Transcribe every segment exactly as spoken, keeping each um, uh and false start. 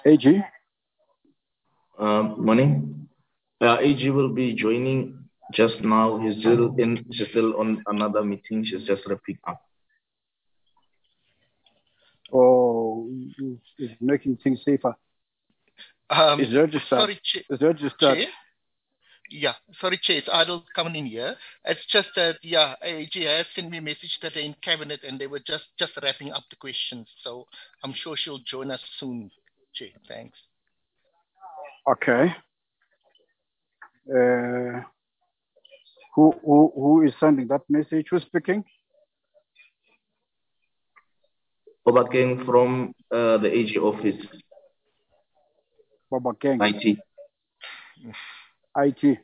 A G? Um, morning. Uh, A G will be joining just now. He's still in. She's still on another meeting. She's just wrapping up. Or is making things safer? Um, is registered. Sorry, Chair. Is registered. Chair? Yeah, sorry, Chair. It's Adil coming in here. It's just that, yeah, A G has sent me a message that they're in cabinet and they were just, just wrapping up the questions. So I'm sure she'll join us soon, Chair. Thanks. Okay. Uh, who, who, who is sending that message? Who's speaking? Obakeng from uh, the A G office. Obakeng. I T. I T.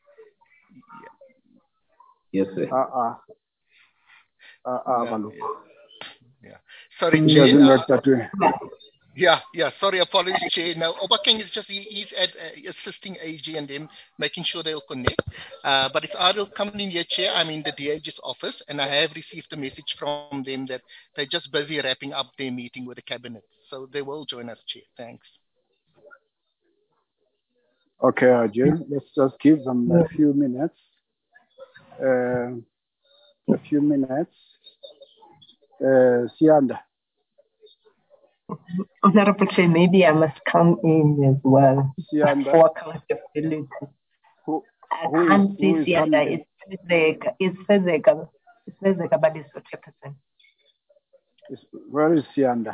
Yes, sir. Uh-uh. Uh-uh, yeah, Balu. yeah. yeah. Sorry, He Chair. doesn't Uh, work that way. Yeah, yeah. Sorry, apologies, Chair. Now, Obakeng is just he, he's at uh, assisting A G and them, making sure they'll connect. Uh, but it's Adil coming in here, Chair. I'm in the D A's office, and I have received a message from them that they're just busy wrapping up their meeting with the cabinet, so they will join us, Chair. Thanks. Okay, Ajay. Let's just give them a few minutes. Uh, a few minutes. Uh, Sianda. Honorable Chair, maybe I must come in as well Sianda. for accountability. Who, I who can't is, see who is Sianda. coming? It's Fezeka. It's Fezeka. It's Fezeka, but it's chairperson. Where is Sianda?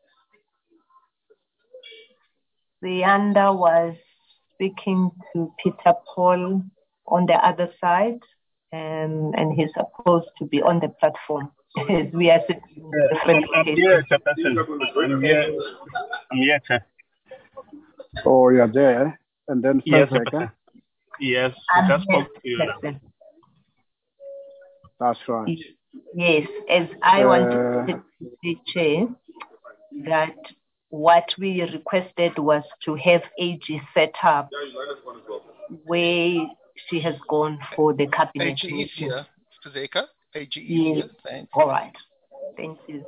Sianda was speaking to Peter Paul on the other side, um, and he's supposed to be on the platform. We are sitting in different I'm here, Chairperson. I'm here. I'm here, Chair. Oh, you're there. And then Yes, Fezeka. Chairperson. Yes, I'm just here, spoke to you. Chairperson. That's right. Yes, as I Uh, wanted to say, Chair, that what we requested was to have A G set up where she has gone for the cabinet A G is meeting. here, Fezeka. A G is Yes. here. Thanks. All right. Thank you.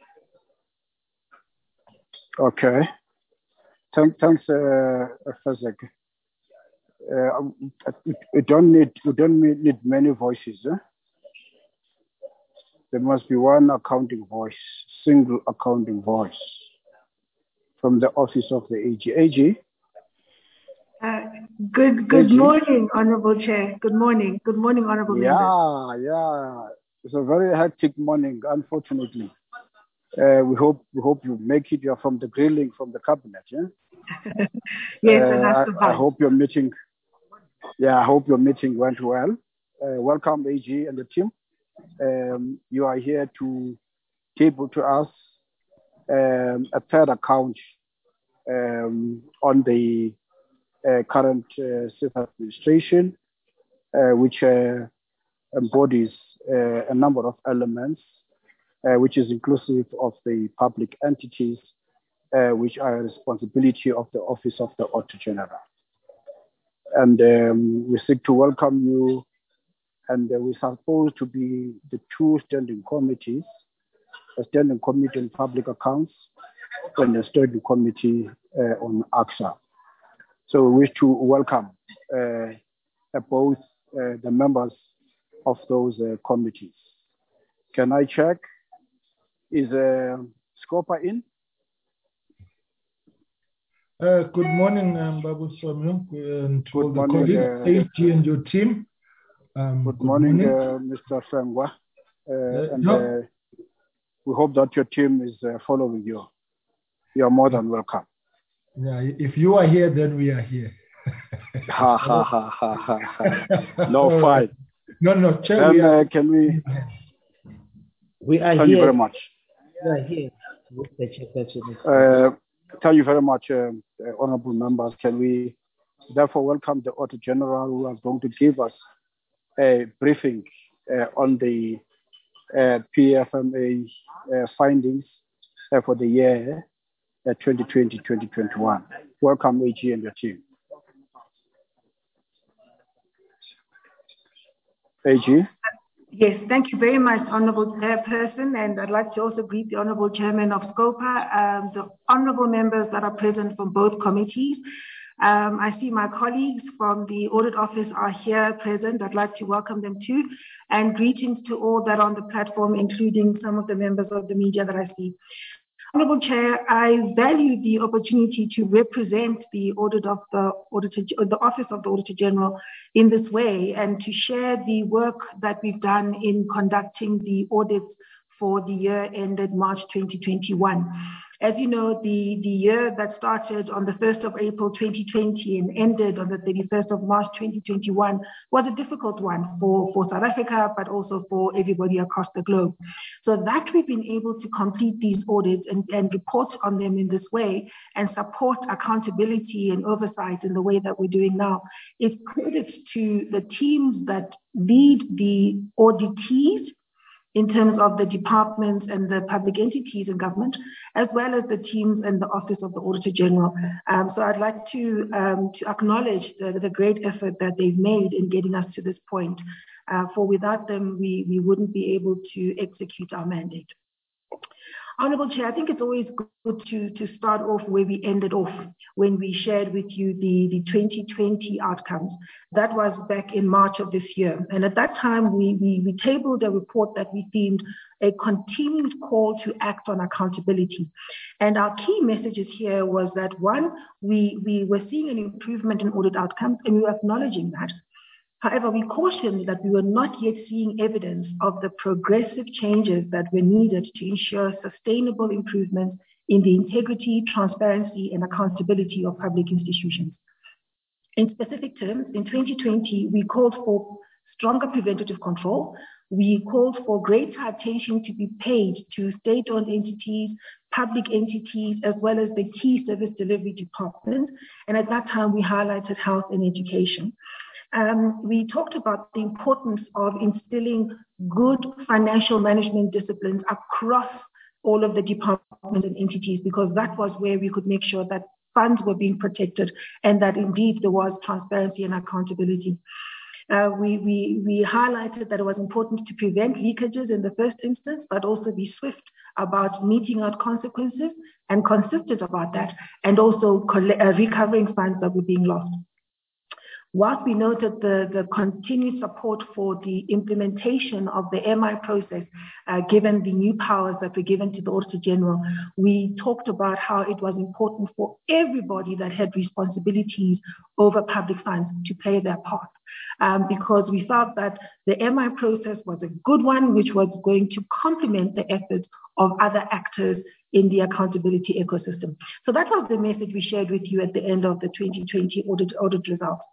Okay. Thank, thanks, uh, Fezeka. Uh, we don't need we don't need many voices. Eh? There must be one accounting voice, single accounting voice from the office of the A G. A G. Uh, good good morning, Honorable Chair. Good morning. Good morning, Honorable yeah, members. Yeah, yeah. It's a very hectic morning, unfortunately. Uh, we hope we hope you make it. You're from the grilling from the cabinet, yeah? Yes, uh, and that's the I, I hope your meeting. Yeah, I hope your meeting went well. Uh, welcome, A G and the team. Um, you are here to table to us um, a third account um, on the uh, current uh, state administration, uh, which uh, embodies uh, a number of elements, uh, which is inclusive of the public entities, uh, which are a responsibility of the Office of the Auditor General. And um, we seek to welcome you, and uh, we're supposed to be the two standing committees, a standing committee on public accounts and a standing committee uh, on A X A. So we wish to welcome uh, both uh, the members of those uh, committees. Can I check? Is uh, Scopa in? Uh, good morning, um, Babu Samuel, and good all the morning, colleagues, uh, A G and your team. Um, good, good morning, morning. Uh, Mister Sengwa. Uh, uh, and no. uh, we hope that your team is uh, following you. You are more than welcome. Yeah, if you are here, then we are here. ha ha ha ha ha ha. No fight. No, no, Chair, then we are, uh, can we? We are thank here. you very much. We are here. Uh, thank you very much, uh, honourable members. Can we therefore welcome the Auditor General, who is going to give us a briefing uh, on the uh, P F M A uh, findings uh, for the year uh, twenty twenty to twenty twenty-one. Welcome, A G and your team. A G? Yes, thank you very much, Honourable Chairperson, and I'd like to also greet the Honourable Chairman of SCOPA, um, the honourable members that are present from both committees. Um, I see my colleagues from the Audit Office are here present. I'd like to welcome them too, and greetings to all that are on the platform, including some of the members of the media that I see. Honourable Chair, I value the opportunity to represent the audit of the Auditor, the Office of the Auditor General in this way, and to share the work that we've done in conducting the audits for the year ended March twenty twenty-one. As you know, the, the year that started on the first of April twenty twenty and ended on the thirty-first of March twenty twenty-one was a difficult one for, for South Africa, but also for everybody across the globe. So that we've been able to complete these audits and, and report on them in this way and support accountability and oversight in the way that we're doing now is credit to the teams that lead the auditees in terms of the departments and the public entities in government, as well as the teams and the Office of the Auditor General. Um, so I'd like to um, to acknowledge the, the great effort that they've made in getting us to this point. Uh, for without them, we, we wouldn't be able to execute our mandate. Honourable Chair, I think it's always good to, to start off where we ended off when we shared with you the, the twenty twenty outcomes. That was back in March of this year. And at that time, we, we, we tabled a report that we themed a continued call to act on accountability. And our key messages here was that, one, we, we were seeing an improvement in audit outcomes, and we were acknowledging that. However, we cautioned that we were not yet seeing evidence of the progressive changes that were needed to ensure sustainable improvements in the integrity, transparency, and accountability of public institutions. In specific terms, in twenty twenty, we called for stronger preventative control. We called for greater attention to be paid to state-owned entities, public entities, as well as the key service delivery departments. And at that time, we highlighted health and education. Um, we talked about the importance of instilling good financial management disciplines across all of the departments and entities, because that was where we could make sure that funds were being protected and that indeed there was transparency and accountability. Uh, we, we, we highlighted that it was important to prevent leakages in the first instance, but also be swift about meting out consequences and consistent about that, and also uh, recovering funds that were being lost. Whilst we noted the, the continued support for the implementation of the M I process, uh, given the new powers that were given to the Auditor General, we talked about how it was important for everybody that had responsibilities over public funds to play their part. Um, because we felt that the M I process was a good one, which was going to complement the efforts of other actors in the accountability ecosystem. So that was the message we shared with you at the end of the twenty twenty audit, audit results.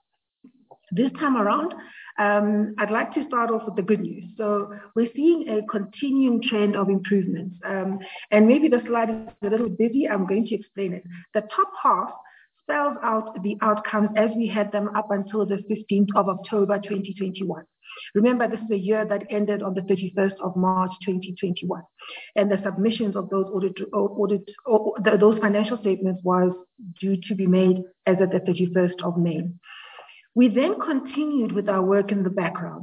This time around, um, I'd like to start off with the good news. So we're seeing a continuing trend of improvements. Um, and maybe the slide is a little busy. I'm going to explain it. The top half spells out the outcomes as we had them up until the fifteenth of October twenty twenty-one. Remember, this is a year that ended on the thirty-first of March twenty twenty-one. And the submissions of those audit, audit, audit those financial statements was due to be made as of the thirty-first of May. We then continued with our work in the background,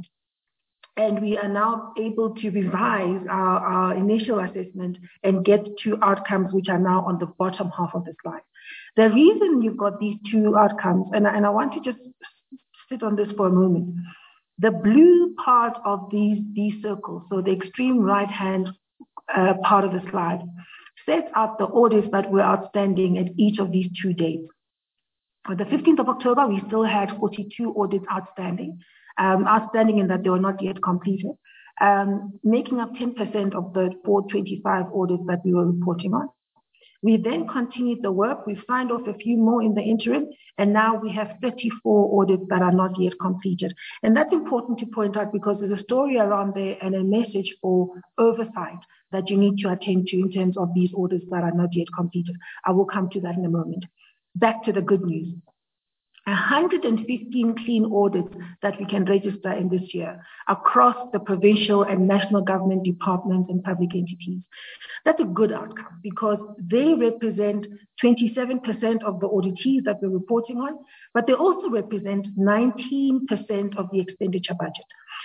and we are now able to revise our, our initial assessment and get to outcomes which are now on the bottom half of the slide. The reason you've got these two outcomes, and, and I want to just sit on this for a moment. The blue part of these, these circles, so the extreme right-hand uh, part of the slide, sets out the audits that were outstanding at each of these two dates. On the fifteenth of October, we still had forty-two audits outstanding, um, outstanding in that they were not yet completed, um, making up ten percent of the four hundred twenty-five audits that we were reporting on. We then continued the work. We've signed off a few more in the interim, and now we have thirty-four audits that are not yet completed. And that's important to point out because there's a story around there and a message for oversight that you need to attend to in terms of these audits that are not yet completed. I will come to that in a moment. Back to the good news. one hundred fifteen clean audits that we can register in this year across the provincial and national government departments and public entities. That's a good outcome because they represent twenty-seven percent of the auditees that we're reporting on, but they also represent nineteen percent of the expenditure budget.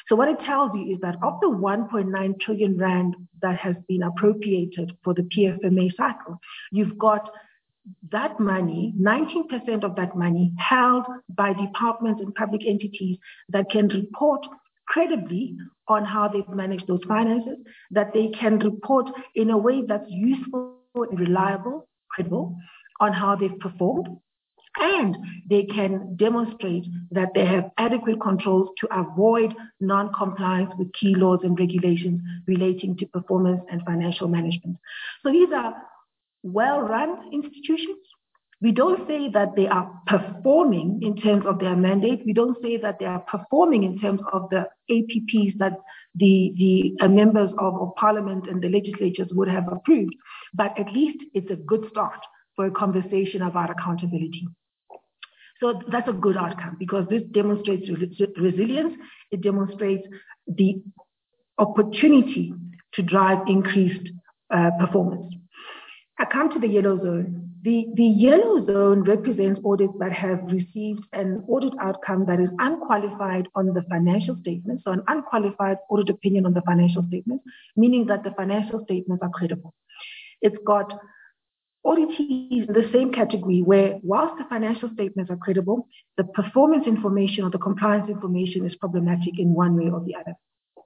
So what it tells you is that of the one point nine trillion rand that has been appropriated for the P F M A cycle, you've got that money, nineteen percent of that money held by departments and public entities that can report credibly on how they've managed those finances, that they can report in a way that's useful and reliable, credible, on how they've performed, and they can demonstrate that they have adequate controls to avoid non-compliance with key laws and regulations relating to performance and financial management. So these are well-run institutions. We don't say that they are performing in terms of their mandate. We don't say that they are performing in terms of the A P Ps that the, the uh, members of, of parliament and the legislatures would have approved. But at least it's a good start for a conversation about accountability. So that's a good outcome because this demonstrates resilience. It demonstrates the opportunity to drive increased uh, performance. I come to the yellow zone. The, the yellow zone represents audits that have received an audit outcome that is unqualified on the financial statements, so an unqualified audit opinion on the financial statements, meaning that the financial statements are credible. It's got auditees in the same category where, whilst the financial statements are credible, the performance information or the compliance information is problematic in one way or the other.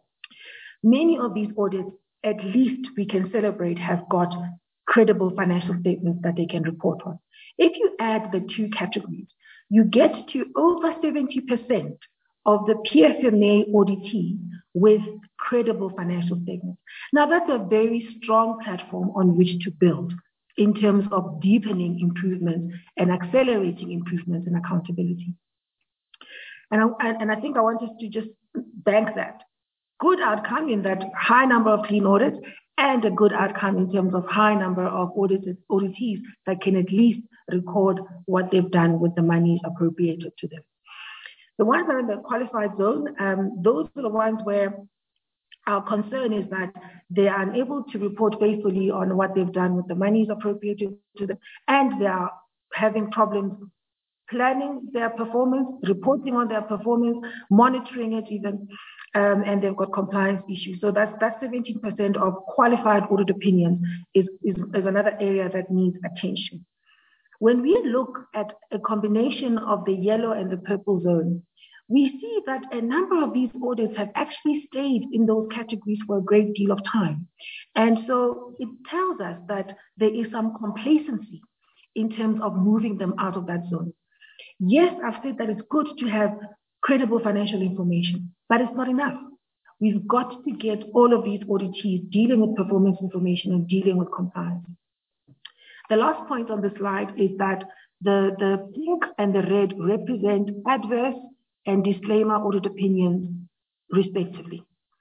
Many of these audits, at least we can celebrate, have got credible financial statements that they can report on. If you add the two categories, you get to over seventy percent of the P F M A auditee with credible financial statements. Now, that's a very strong platform on which to build in terms of deepening improvements and accelerating improvements in accountability. And I, and I think I want us to just bank that. Good outcome in that high number of clean audits, and a good outcome in terms of high number of auditors, auditees that can at least record what they've done with the monies appropriated to them. The ones that are in the qualified zone, um, those are the ones where our concern is that they are unable to report faithfully on what they've done with the monies appropriated to them, and they are having problems planning their performance, reporting on their performance, monitoring it even. Um, and they've got compliance issues. So that's that's seventeen percent of qualified audit opinions is, is, is another area that needs attention. When we look at a combination of the yellow and the purple zone, we see that a number of these audits have actually stayed in those categories for a great deal of time. And so it tells us that there is some complacency in terms of moving them out of that zone. Yes, I've said that it's good to have credible financial information, but it's not enough. We've got to get all of these auditees dealing with performance information and dealing with compliance. The last point on the slide is that the, the pink and the red represent adverse and disclaimer audit opinions, respectively.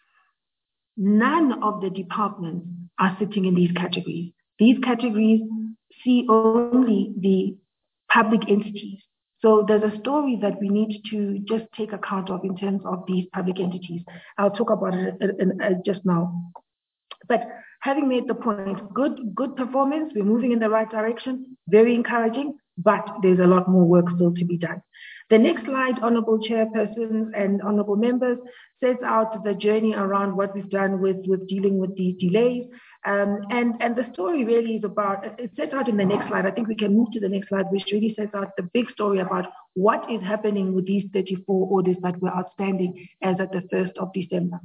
None of the departments are sitting in these categories. These categories see only the public entities. So there's a story that we need to just take account of in terms of these public entities. I'll talk about it just now. But having made the point, good, good performance, we're moving in the right direction, very encouraging, but there's a lot more work still to be done. The next slide, Honourable Chairpersons and Honourable Members, sets out the journey around what we've done with, with dealing with these delays. Um, and, and the story really is about, it's set out in the next slide. I think we can move to the next slide, which really sets out the big story about what is happening with these thirty-four audits that were outstanding as at the first of December.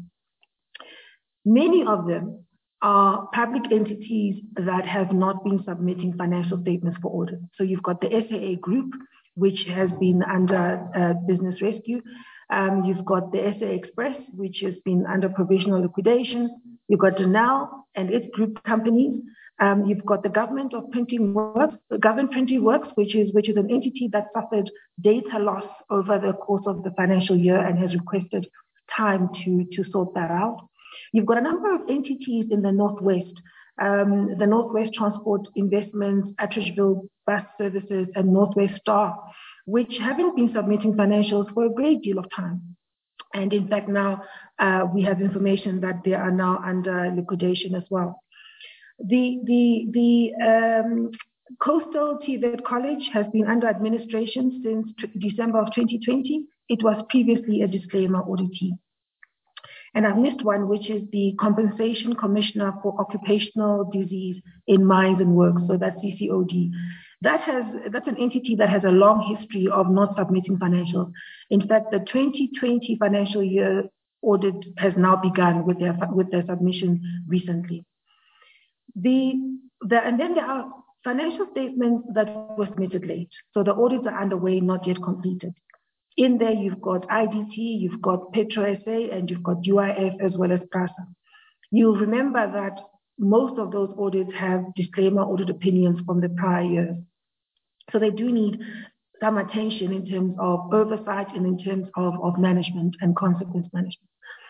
Many of them are public entities that have not been submitting financial statements for audit. So you've got the S A A Group, which has been under uh, business rescue. Um, you've got the S A Express, which has been under provisional liquidation. You've got Denel and its group companies. Um, you've got the Government of Printing Works, the Government Printing Works, which is which is an entity that suffered data loss over the course of the financial year and has requested time to to sort that out. You've got a number of entities in the Northwest, um, the Northwest Transport Investments, Atteridgeville Bus Services, and Northwest Star, which haven't been submitting financials for a great deal of time. And in fact, now uh, we have information that they are now under liquidation as well. The, the, the um, Coastal T V E T College has been under administration since December of twenty twenty. It was previously a disclaimer auditee. And I've missed one, which is the Compensation Commissioner for Occupational Disease in Mines and Works, so that's C C O D. That has, that's an entity that has a long history of not submitting financials. In fact, the twenty twenty financial year audit has now begun with their, with their submission recently. The, the, and then there are financial statements that were submitted late. So the audits are underway, not yet completed. In there, you've got I D T, you've got Petro S A, and you've got U I F as well as PRASA. You'll remember that most of those audits have disclaimer audit opinions from the prior years. So they do need some attention in terms of oversight and in terms of, of management and consequence management.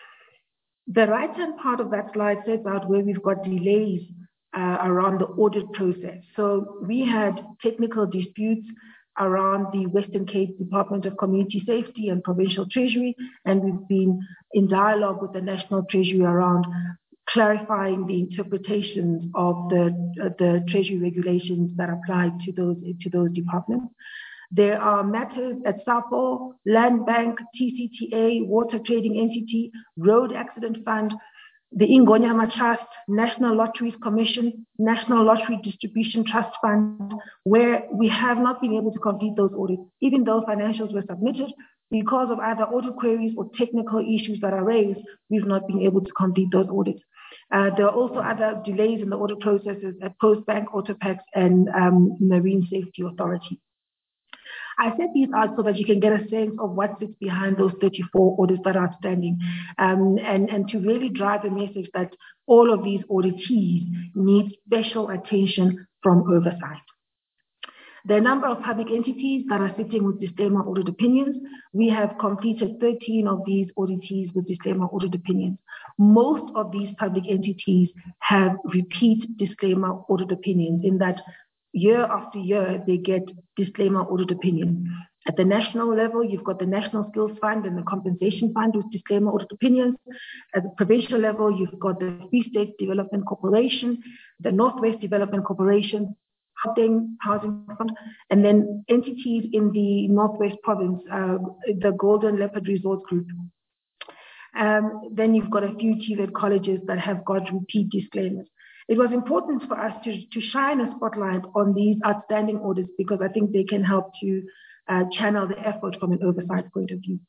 The right-hand part of that slide sets out where we've got delays uh, around the audit process. So we had technical disputes around the Western Cape Department of Community Safety and Provincial Treasury, and we've been in dialogue with the National Treasury around clarifying the interpretations of the, uh, the Treasury regulations that apply to those, to those departments. There are matters at SAPO, Land Bank, T C T A, Water Trading Entity, Road Accident Fund, the Ingonyama Trust, National Lotteries Commission, National Lottery Distribution Trust Fund, where we have not been able to complete those audits, even though financials were submitted. Because of either audit queries or technical issues that are raised, we've not been able to complete those audits. Uh, there are also other delays in the audit processes at Postbank, Autopax, and um, Marine Safety Authority. I set these out so that you can get a sense of what sits behind those thirty-four audits that are outstanding, um, and, and to really drive the message that all of these auditees need special attention from oversight. The number of public entities that are sitting with disclaimer audit opinions, we have completed thirteen of these auditees with disclaimer audit opinions. Most of these public entities have repeat disclaimer audit opinions in that year after year, they get disclaimer audit opinion. At the national level, you've got the National Skills Fund and the Compensation Fund with disclaimer audit opinions. At the provincial level, you've got the Free State Development Corporation, the Northwest Development Corporation, Housing, Housing Fund, and then entities in the Northwest Province, uh, the Golden Leopard Resort Group. Um, then you've got a few T V E T colleges that have got repeat disclaimers. It was important for us to, to shine a spotlight on these outstanding audits because I think they can help to uh, channel the effort from an oversight point of view.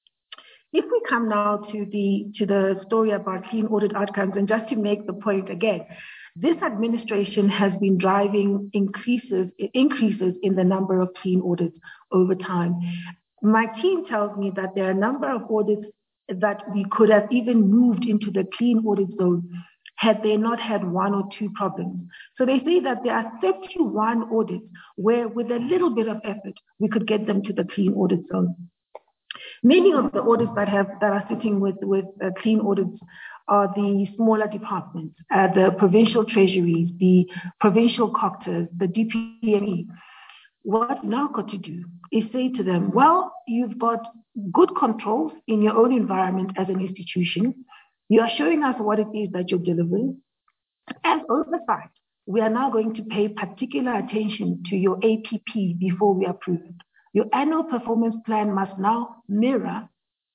If we come now to the, to the story about clean audit outcomes, and just to make the point again, this administration has been driving increases, increases in the number of clean audits over time. My team tells me that there are a number of audits that we could have even moved into the clean audit zone had they not had one or two problems. So they say that there are thirty-one audits where with a little bit of effort, we could get them to the clean audit zone. Many of the audits that have that are sitting with, with uh, clean audits are the smaller departments, uh, the provincial treasuries, the provincial cocters, the D P M E. What we've now got to do is say to them, well, you've got good controls in your own environment as an institution. You are showing us what it is that you're delivering. As oversight, we are now going to pay particular attention to your A P P before we approve it. Your annual performance plan must now mirror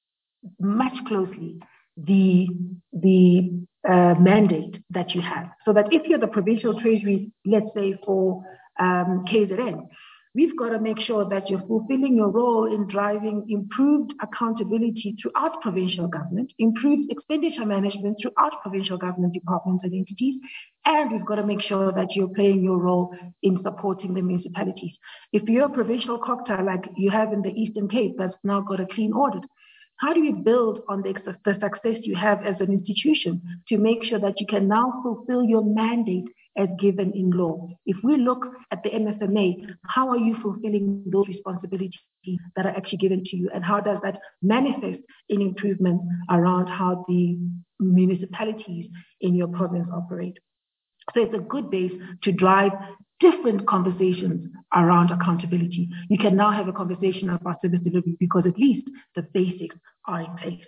much closely the, the uh, mandate that you have. So that if you're the provincial treasury, let's say for um, K Z N, we've got to make sure that you're fulfilling your role in driving improved accountability throughout provincial government, improved expenditure management throughout provincial government departments and entities, and we've got to make sure that you're playing your role in supporting the municipalities. If you're a provincial cocter like you have in the Eastern Cape that's now got a clean audit, how do you build on the, the success you have as an institution to make sure that you can now fulfill your mandate as given in law? If we look at the M S M A, how are you fulfilling those responsibilities that are actually given to you? And how does that manifest in improvements around how the municipalities in your province operate? So it's a good base to drive different conversations around accountability. You can now have a conversation about service delivery because at least the basics are in place.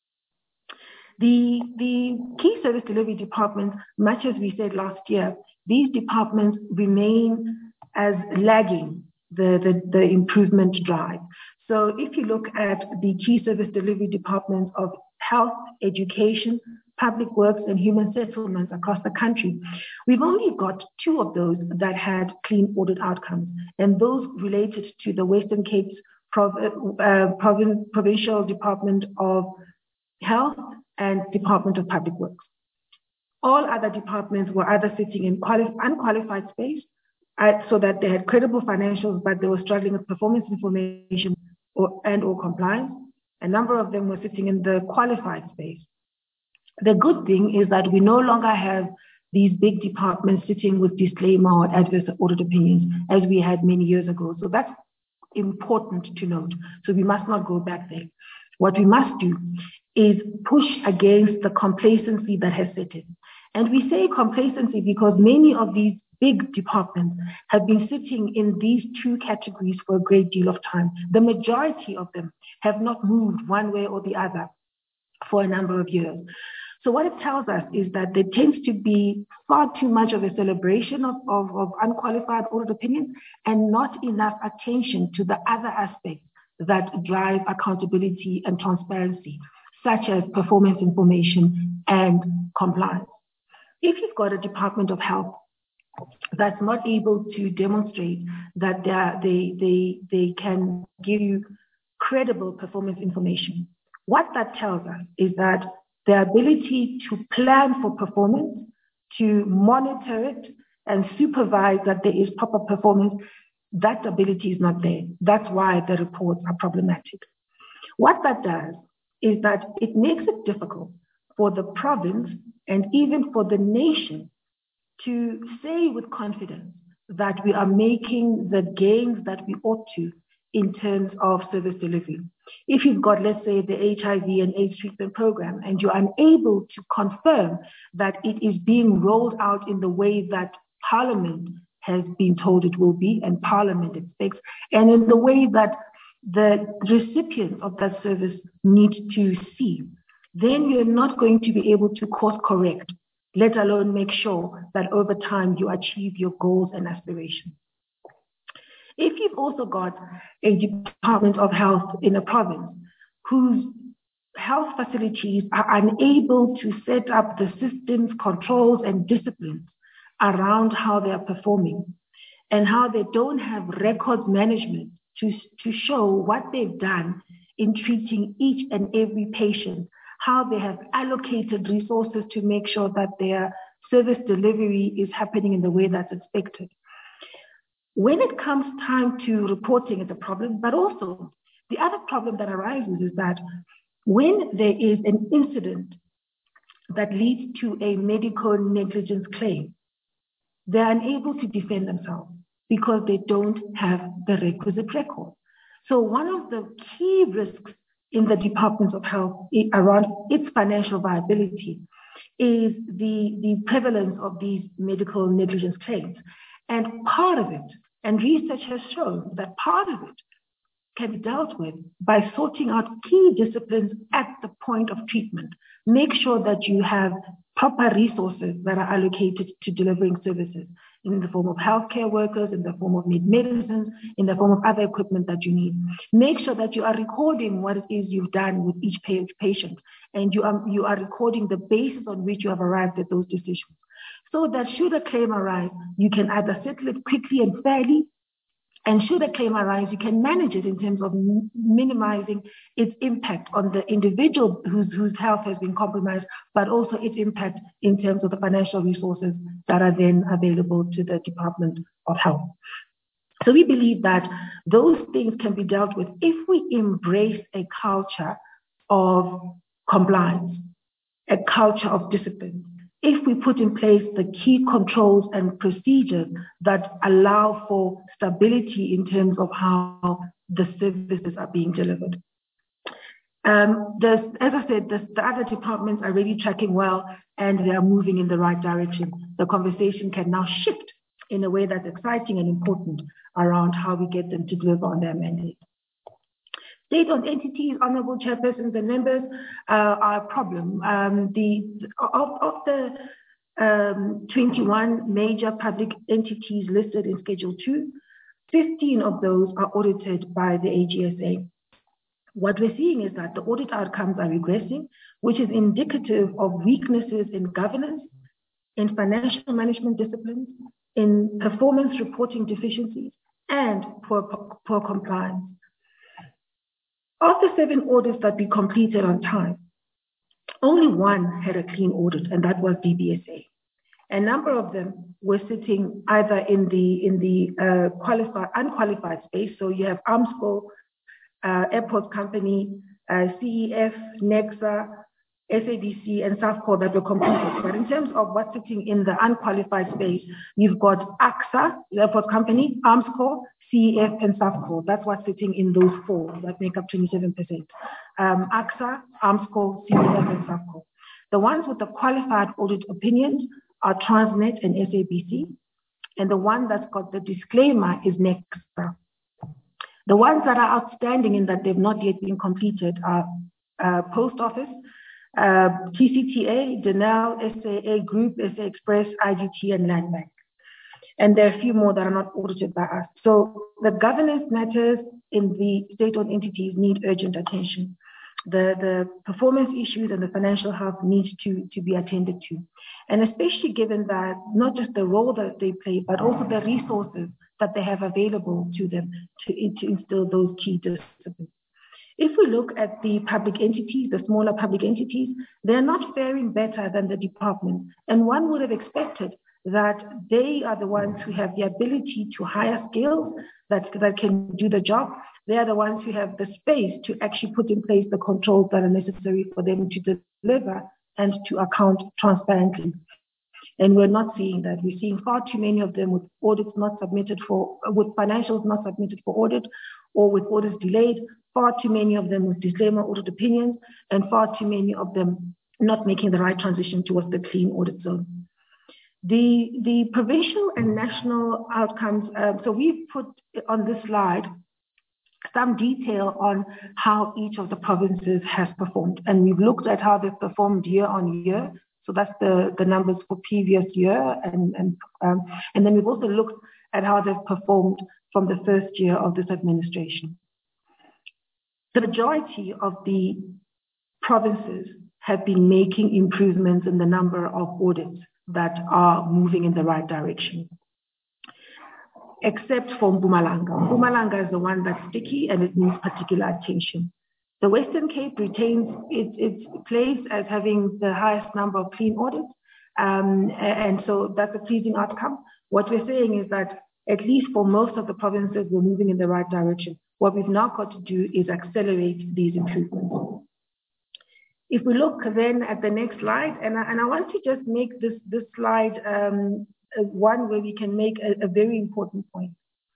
The, the key service delivery departments, much as we said last year, these departments remain as lagging the, the, the improvement drive. So if you look at the key service delivery departments of health, education, public works, and human settlements across the country. We've only got two of those that had clean audit outcomes, and those related to the Western Cape's Prov uh, Provin Provincial Department of Health and Department of Public Works. All other departments were either sitting in unqualified space, uh, so that they had credible financials, but they were struggling with performance information or, and or compliance. A number of them were sitting in the qualified space. The good thing is that we no longer have these big departments sitting with disclaimer or adverse audit opinions as we had many years ago. So that's important to note. So we must not go back there. What we must do is push against the complacency that has set in. And we say complacency because many of these big departments have been sitting in these two categories for a great deal of time. The majority of them have not moved one way or the other for a number of years. So what it tells us is that there tends to be far too much of a celebration of, of, of unqualified audit opinions and not enough attention to the other aspects that drive accountability and transparency, such as performance information and compliance. If you've got a Department of Health that's not able to demonstrate that they, are, they, they, they can give you credible performance information, what that tells us is that the ability to plan for performance, to monitor it and supervise that there is proper performance, that ability is not there. That's why the reports are problematic. What that does is that it makes it difficult for the province and even for the nation to say with confidence that we are making the gains that we ought to in terms of service delivery. If you've got, let's say, the H I V and AIDS treatment program, and you're unable to confirm that it is being rolled out in the way that Parliament has been told it will be, and Parliament expects, and in the way that the recipients of that service need to see, then you're not going to be able to course correct, let alone make sure that over time you achieve your goals and aspirations. If you've also got a Department of Health in a province whose health facilities are unable to set up the systems, controls, and disciplines around how they are performing, and how they don't have records management to, to show what they've done in treating each and every patient, how they have allocated resources to make sure that their service delivery is happening in the way that's expected. When it comes time to reporting, it's a problem, but also the other problem that arises is that when there is an incident that leads to a medical negligence claim, they're unable to defend themselves because they don't have the requisite record. So one of the key risks in the Department of Health around its financial viability is the, the prevalence of these medical negligence claims. And part of it, and research has shown that part of it can be dealt with by sorting out key disciplines at the point of treatment. Make sure that you have proper resources that are allocated to delivering services in the form of healthcare workers, in the form of medicines, in the form of other equipment that you need. Make sure that you are recording what it is you've done with each patient, and you are, you are recording the basis on which you have arrived at those decisions. So that should a claim arise, you can either settle it quickly and fairly, and should a claim arise, you can manage it in terms of minimizing its impact on the individual whose, whose health has been compromised, but also its impact in terms of the financial resources that are then available to the Department of Health. So we believe that those things can be dealt with if we embrace a culture of compliance, a culture of discipline, if we put in place the key controls and procedures that allow for stability in terms of how the services are being delivered. Um, as I said, the, the other departments are really tracking well and they are moving in the right direction. The conversation can now shift in a way that's exciting and important around how we get them to deliver on their mandate. State-owned entities, honourable chairpersons and members, uh, are a problem. Um, the, of, of the um, twenty-one major public entities listed in Schedule two, fifteen of those are audited by the A G S A. what we're seeing is that the audit outcomes are regressing, which is indicative of weaknesses in governance, in financial management disciplines, in performance reporting deficiencies, and poor, poor compliance. Of the seven audits that we completed on time, only one had a clean audit, and that was D B S A. A number of them were sitting either in the in the uh, qualified, unqualified space. So you have Armscor, uh, Airport Company, uh, C E F, Nexa, S A B C, and Safco that were completed. But in terms of what's sitting in the unqualified space, you've got AXA, the Airport Company, Armscor, C E F, and Safco. That's what's sitting in those four that make up twenty-seven percent. Um, AXA, Armscor, C E F, and Safco. The ones with the qualified audit opinions are Transnet and S A B C, and the one that's got the disclaimer is Nexa. The ones that are outstanding in that they've not yet been completed are uh, Post Office, uh, T C T A, Denel, S A A Group, S A Express, I G T, and Land Bank. And there are a few more that are not audited by us. So the governance matters in the state-owned entities need urgent attention. The, the performance issues and the financial health needs to, to be attended to. And especially given that not just the role that they play, but also the resources that they have available to them to, to instill those key disciplines. If we look at the public entities, the smaller public entities, they're not faring better than the department. And one would have expected that they are the ones who have the ability to hire skills that, that can do the job. They are the ones who have the space to actually put in place the controls that are necessary for them to deliver and to account transparently. And we're not seeing that. We're seeing far too many of them with audits not submitted for, with financials not submitted for audit, or with audits delayed, far too many of them with disclaimer audit opinions, and far too many of them not making the right transition towards the clean audit zone. The, the provincial and national outcomes, uh, so we've put on this slide some detail on how each of the provinces has performed. And we've looked at how they've performed year on year. So that's the, the numbers for previous year. And, and, um, and then we've also looked at how they've performed from the first year of this administration. The majority of the provinces have been making improvements in the number of audits that are moving in the right direction, except for Mpumalanga. Mpumalanga is the one that's sticky and it needs particular attention. The Western Cape retains its, its place as having the highest number of clean audits, um, and so that's a pleasing outcome. What we're saying is that at least for most of the provinces, we're moving in the right direction. What we've now got to do is accelerate these improvements. If we look then at the next slide, and I, and I want to just make this, this slide um, one where we can make a, a very important point.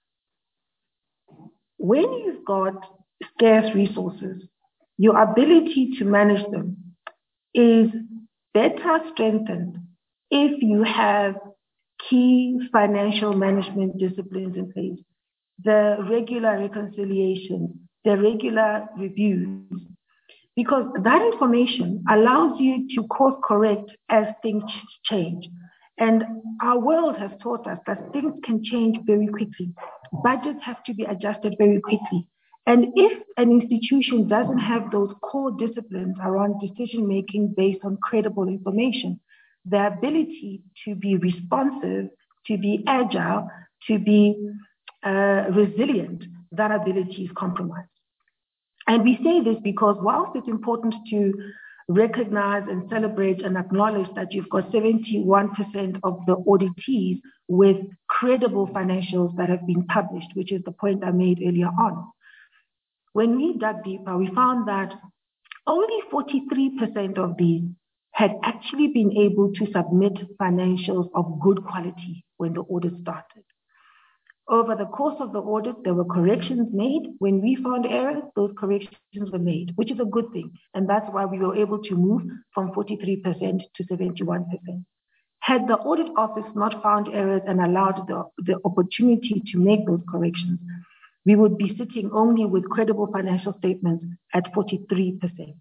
When you've got scarce resources, your ability to manage them is better strengthened if you have key financial management disciplines in place, the regular reconciliations, the regular reviews, because that information allows you to course correct as things change. And our world has taught us that things can change very quickly. Budgets have to be adjusted very quickly. And if an institution doesn't have those core disciplines around decision-making based on credible information, the ability to be responsive, to be agile, to be uh, resilient, that ability is compromised. And we say this because whilst it's important to recognize and celebrate and acknowledge that you've got seventy-one percent of the auditees with credible financials that have been published, which is the point I made earlier on. When we dug deeper, we found that only forty-three percent of these had actually been able to submit financials of good quality when the audit started. Over the course of the audit, there were corrections made. When we found errors, those corrections were made, which is a good thing. And that's why we were able to move from forty-three percent to seventy-one percent. Had the audit office not found errors and allowed the, the opportunity to make those corrections, we would be sitting only with credible financial statements at forty-three percent.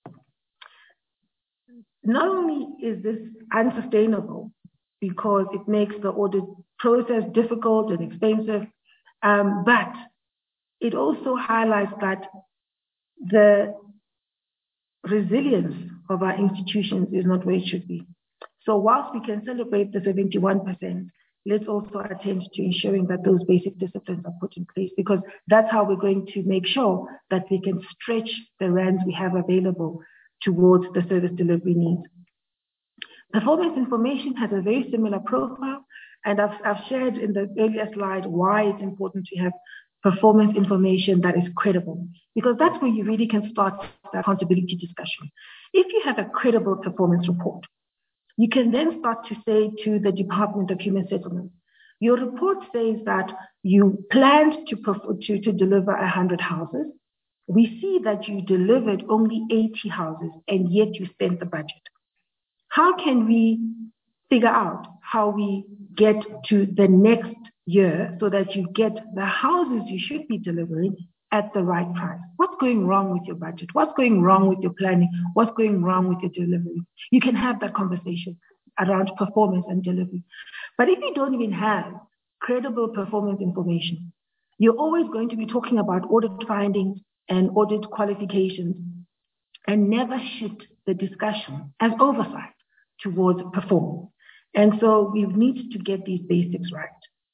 Not only is this unsustainable because it makes the audit process difficult and expensive, um, but it also highlights that the resilience of our institutions is not where it should be. So whilst we can celebrate the seventy-one percent, let's also attend to ensuring that those basic disciplines are put in place, because that's how we're going to make sure that we can stretch the rands we have available towards the service delivery needs. Performance information has a very similar profile, and I've, I've shared in the earlier slide why it's important to have performance information that is credible, because that's where you really can start the accountability discussion. If you have a credible performance report, you can then start to say to the Department of Human Settlements, your report says that you planned to, to, to deliver one hundred houses. We see that you delivered only eighty houses, and yet you spent the budget. How can we figure out how we get to the next year so that you get the houses you should be delivering at the right price? What's going wrong with your budget? What's going wrong with your planning? What's going wrong with your delivery? You can have that conversation around performance and delivery. But if you don't even have credible performance information, you're always going to be talking about audit findings and audit qualifications and never shift the discussion as oversight towards performance. And so we need to get these basics right.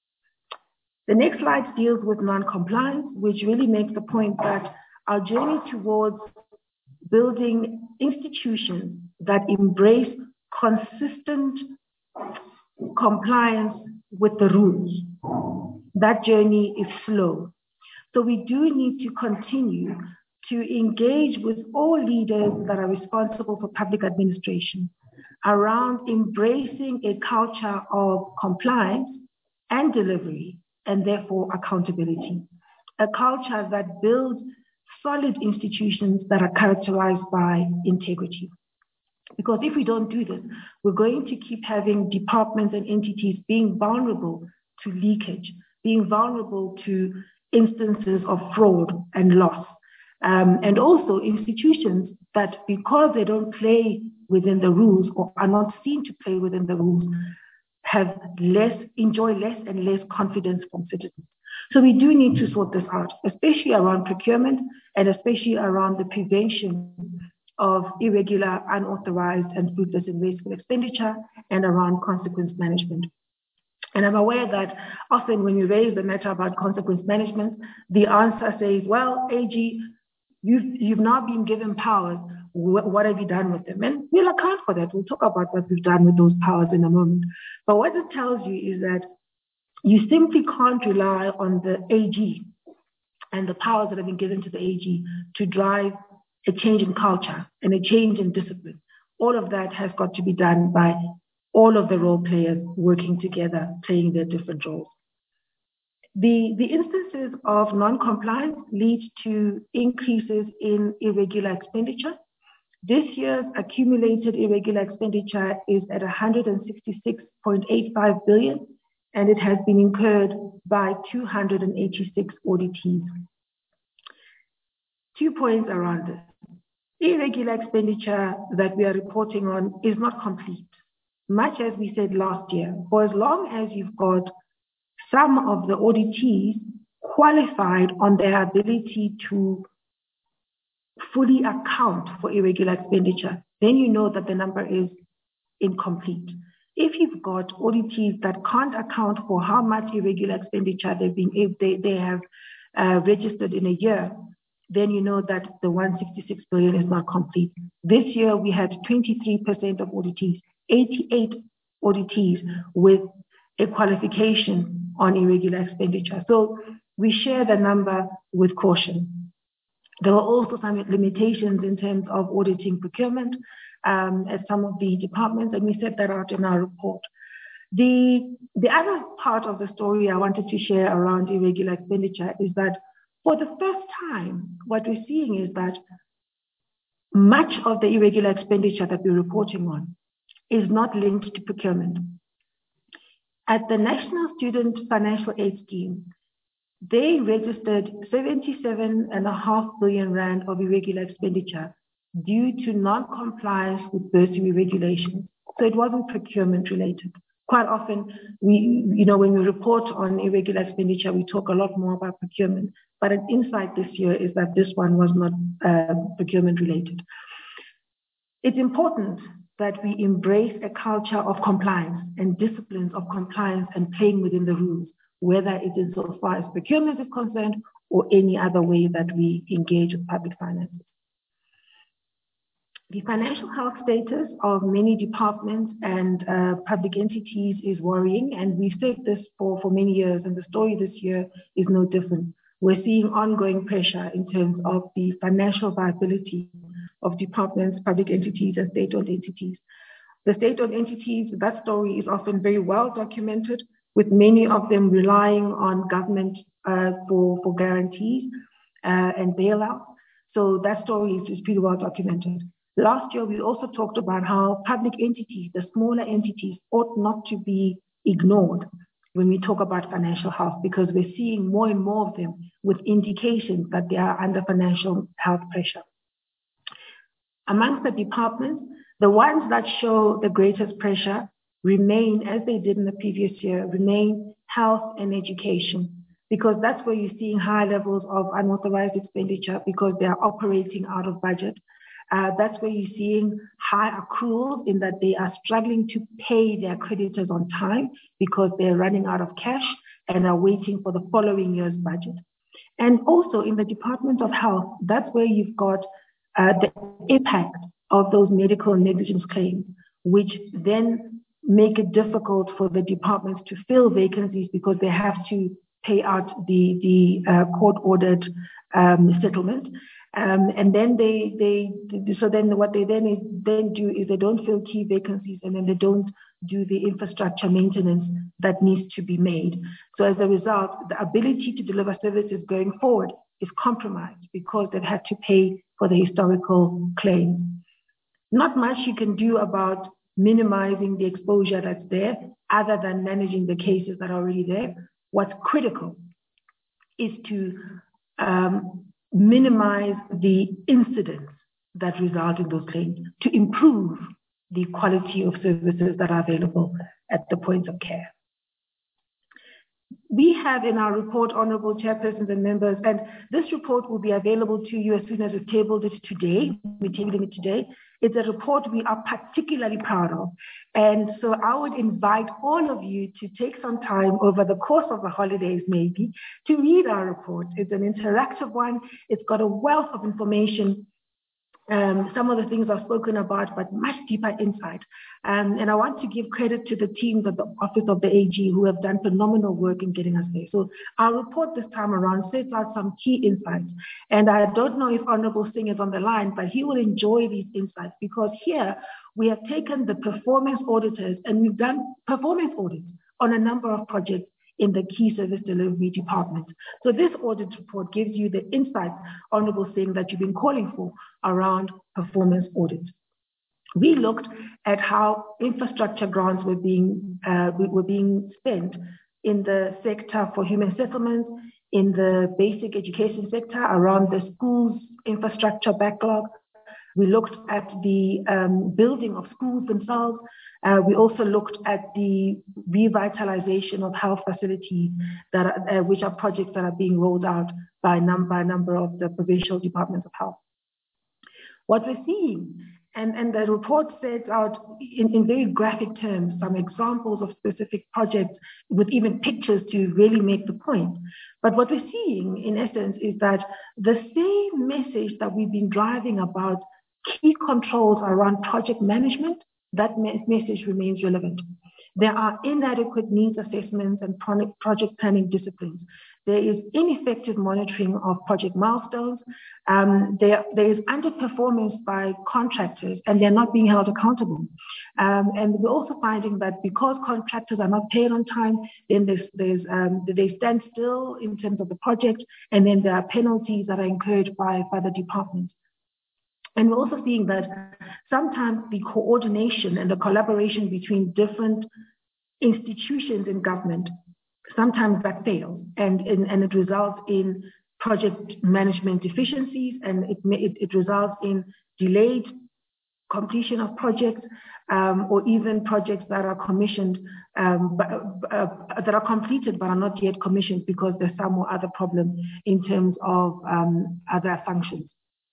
The next slide deals with non-compliance, which really makes the point that our journey towards building institutions that embrace consistent compliance with the rules, that journey is slow. So we do need to continue to engage with all leaders that are responsible for public administration around embracing a culture of compliance and delivery, and therefore accountability. A culture that builds solid institutions that are characterized by integrity. Because if we don't do this, we're going to keep having departments and entities being vulnerable to leakage, being vulnerable to instances of fraud and loss. Um, and also institutions that, because they don't play within the rules or are not seen to play within the rules, have less, enjoy less and less confidence from citizens. So we do need to sort this out, especially around procurement and especially around the prevention of irregular, unauthorized and fruitless and wasteful expenditure, and around consequence management. And I'm aware that often when you raise the matter about consequence management, the answer says, well, A G, you've, you've now been given powers. What have you done with them? And we'll account for that. We'll talk about what we've done with those powers in a moment. But what it tells you is that you simply can't rely on the A G and the powers that have been given to the A G to drive a change in culture and a change in discipline. All of that has got to be done by all of the role players working together, playing their different roles. The, the instances of non-compliance lead to increases in irregular expenditure. This year's accumulated irregular expenditure is at one hundred sixty-six point eight five billion, and it has been incurred by two hundred eighty-six auditees. Two points around this. Irregular expenditure that we are reporting on is not complete. Much as we said last year, for as long as you've got some of the auditees qualified on their ability to fully account for irregular expenditure, then you know that the number is incomplete. If you've got auditees that can't account for how much irregular expenditure they've been, if they, they have uh, registered in a year, then you know that the one hundred sixty-six billion is not complete. This year we had twenty-three percent of auditees, eighty-eight auditees with a qualification on irregular expenditure. So we share the number with caution. There were also some limitations in terms of auditing procurement um, at some of the departments, and we set that out in our report. The, the other part of the story I wanted to share around irregular expenditure is that for the first time, what we're seeing is that much of the irregular expenditure that we're reporting on is not linked to procurement. At the National Student Financial Aid Scheme, they registered seventy-seven point five billion rand of irregular expenditure due to non-compliance with bursary regulations. So it wasn't procurement related. quite often, we, you know, when we report on irregular expenditure, we talk a lot more about procurement. But an insight this year is that this one was not uh, procurement related. It's important that we embrace a culture of compliance and disciplines of compliance and playing within the rules, whether it is so far as procurement is concerned or any other way that we engage with public finances. The financial health status of many departments and uh, public entities is worrying, and we've said this for, for many years, and the story this year is no different. We're seeing ongoing pressure in terms of the financial viability of departments, public entities, and state-owned entities. The state-owned entities, that story is often very well documented, with many of them relying on government uh, for, for guarantees uh, and bailouts. So that story is, is pretty well documented. Last year, we also talked about how public entities, the smaller entities, ought not to be ignored when we talk about financial health, because we're seeing more and more of them with indications that they are under financial health pressure. Amongst the departments, the ones that show the greatest pressure remain, as they did in the previous year, remain health and education, because that's where you're seeing high levels of unauthorized expenditure because they are operating out of budget. Uh, that's where you're seeing high accruals in that they are struggling to pay their creditors on time because they're running out of cash and are waiting for the following year's budget. And also in the Department of Health, that's where you've got uh, the impact of those medical negligence claims, which then make it difficult for the departments to fill vacancies because they have to pay out the, the uh, court-ordered um, settlement. Um, and then they, they, so then what they then, is, then do is they don't fill key vacancies, and then they don't do the infrastructure maintenance that needs to be made. So as a result, the ability to deliver services going forward is compromised because they've had to pay for the historical claims. Not much you can do about minimizing the exposure that's there other than managing the cases that are already there. What's critical is to um, minimize the incidents that result in those claims to improve the quality of services that are available at the point of care. We have in our report, Honorable Chairpersons and members, and this report will be available to you as soon as we've tabled it today. We're tabling it today. It's a report we are particularly proud of. And so I would invite all of you to take some time over the course of the holidays maybe to read our report. It's an interactive one. It's got a wealth of information. Um, some of the things I've spoken about, but much deeper insight. Um, and I want to give credit to the teams at the Office of the A G who have done phenomenal work in getting us there. So our report this time around sets out some key insights. And I don't know if Honorable Singh is on the line, but he will enjoy these insights because here we have taken the performance auditors and we've done performance audits on a number of projects in the key service delivery department. So this audit report gives you the insights, Honorable Singh, that you've been calling for around performance audits. We looked at how infrastructure grants were being uh, were being spent in the sector for human settlements, in the basic education sector around the schools infrastructure backlog. We looked at the um, building of schools themselves. Uh, we also looked at the revitalization of health facilities, that are, uh, which are projects that are being rolled out by, num by a number of the provincial departments of health. What we're seeing, and, and the report sets out in, in very graphic terms some examples of specific projects with even pictures to really make the point. But what we're seeing, in essence, is that the same message that we've been driving about key controls around project management, that message remains relevant. There are inadequate needs assessments and project planning disciplines. There is ineffective monitoring of project milestones. Um, there, there is underperformance by contractors and they're not being held accountable. Um, and we're also finding that because contractors are not paid on time, then there's, there's, um, they stand still in terms of the project, and then there are penalties that are incurred by, by the department. And we're also seeing that sometimes the coordination and the collaboration between different institutions in government, sometimes that fails, and, and, and it results in project management deficiencies, and it, it, it results in delayed completion of projects, um, or even projects that are commissioned, um, but, uh, that are completed but are not yet commissioned because there's some or other problem in terms of um, other functions.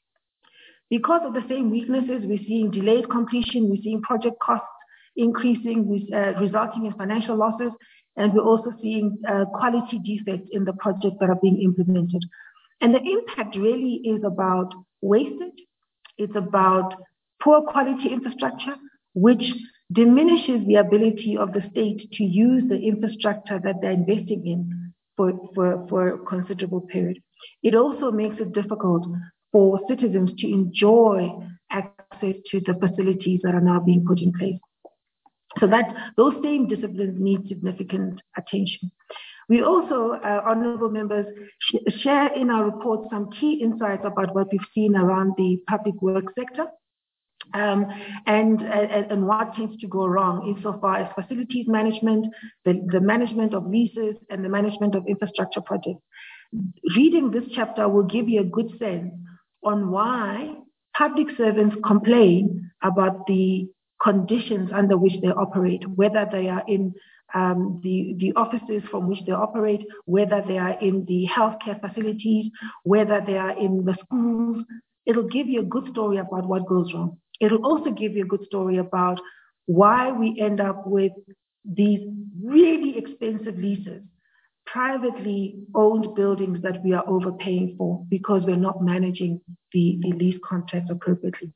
Because of the same weaknesses, we're seeing delayed completion, we're seeing project costs increasing, uh, resulting in financial losses, and we're also seeing uh, quality defects in the projects that are being implemented. And the impact really is about wastage, it's about poor quality infrastructure, which diminishes the ability of the state to use the infrastructure that they're investing in for, for, for a considerable period. It also makes it difficult for citizens to enjoy access to the facilities that are now being put in place. So that those same disciplines need significant attention. We also, uh, honourable members, sh share in our report some key insights about what we've seen around the public works sector. Um, and, and, and what tends to go wrong insofar as facilities management, the, the management of leases, and the management of infrastructure projects. Reading this chapter will give you a good sense on why public servants complain about the conditions under which they operate, whether they are in um, the, the offices from which they operate, whether they are in the healthcare facilities, whether they are in the schools. It'll give you a good story about what goes wrong. It'll also give you a good story about why we end up with these really expensive leases, privately owned buildings that we are overpaying for because we're not managing the, the lease contracts appropriately.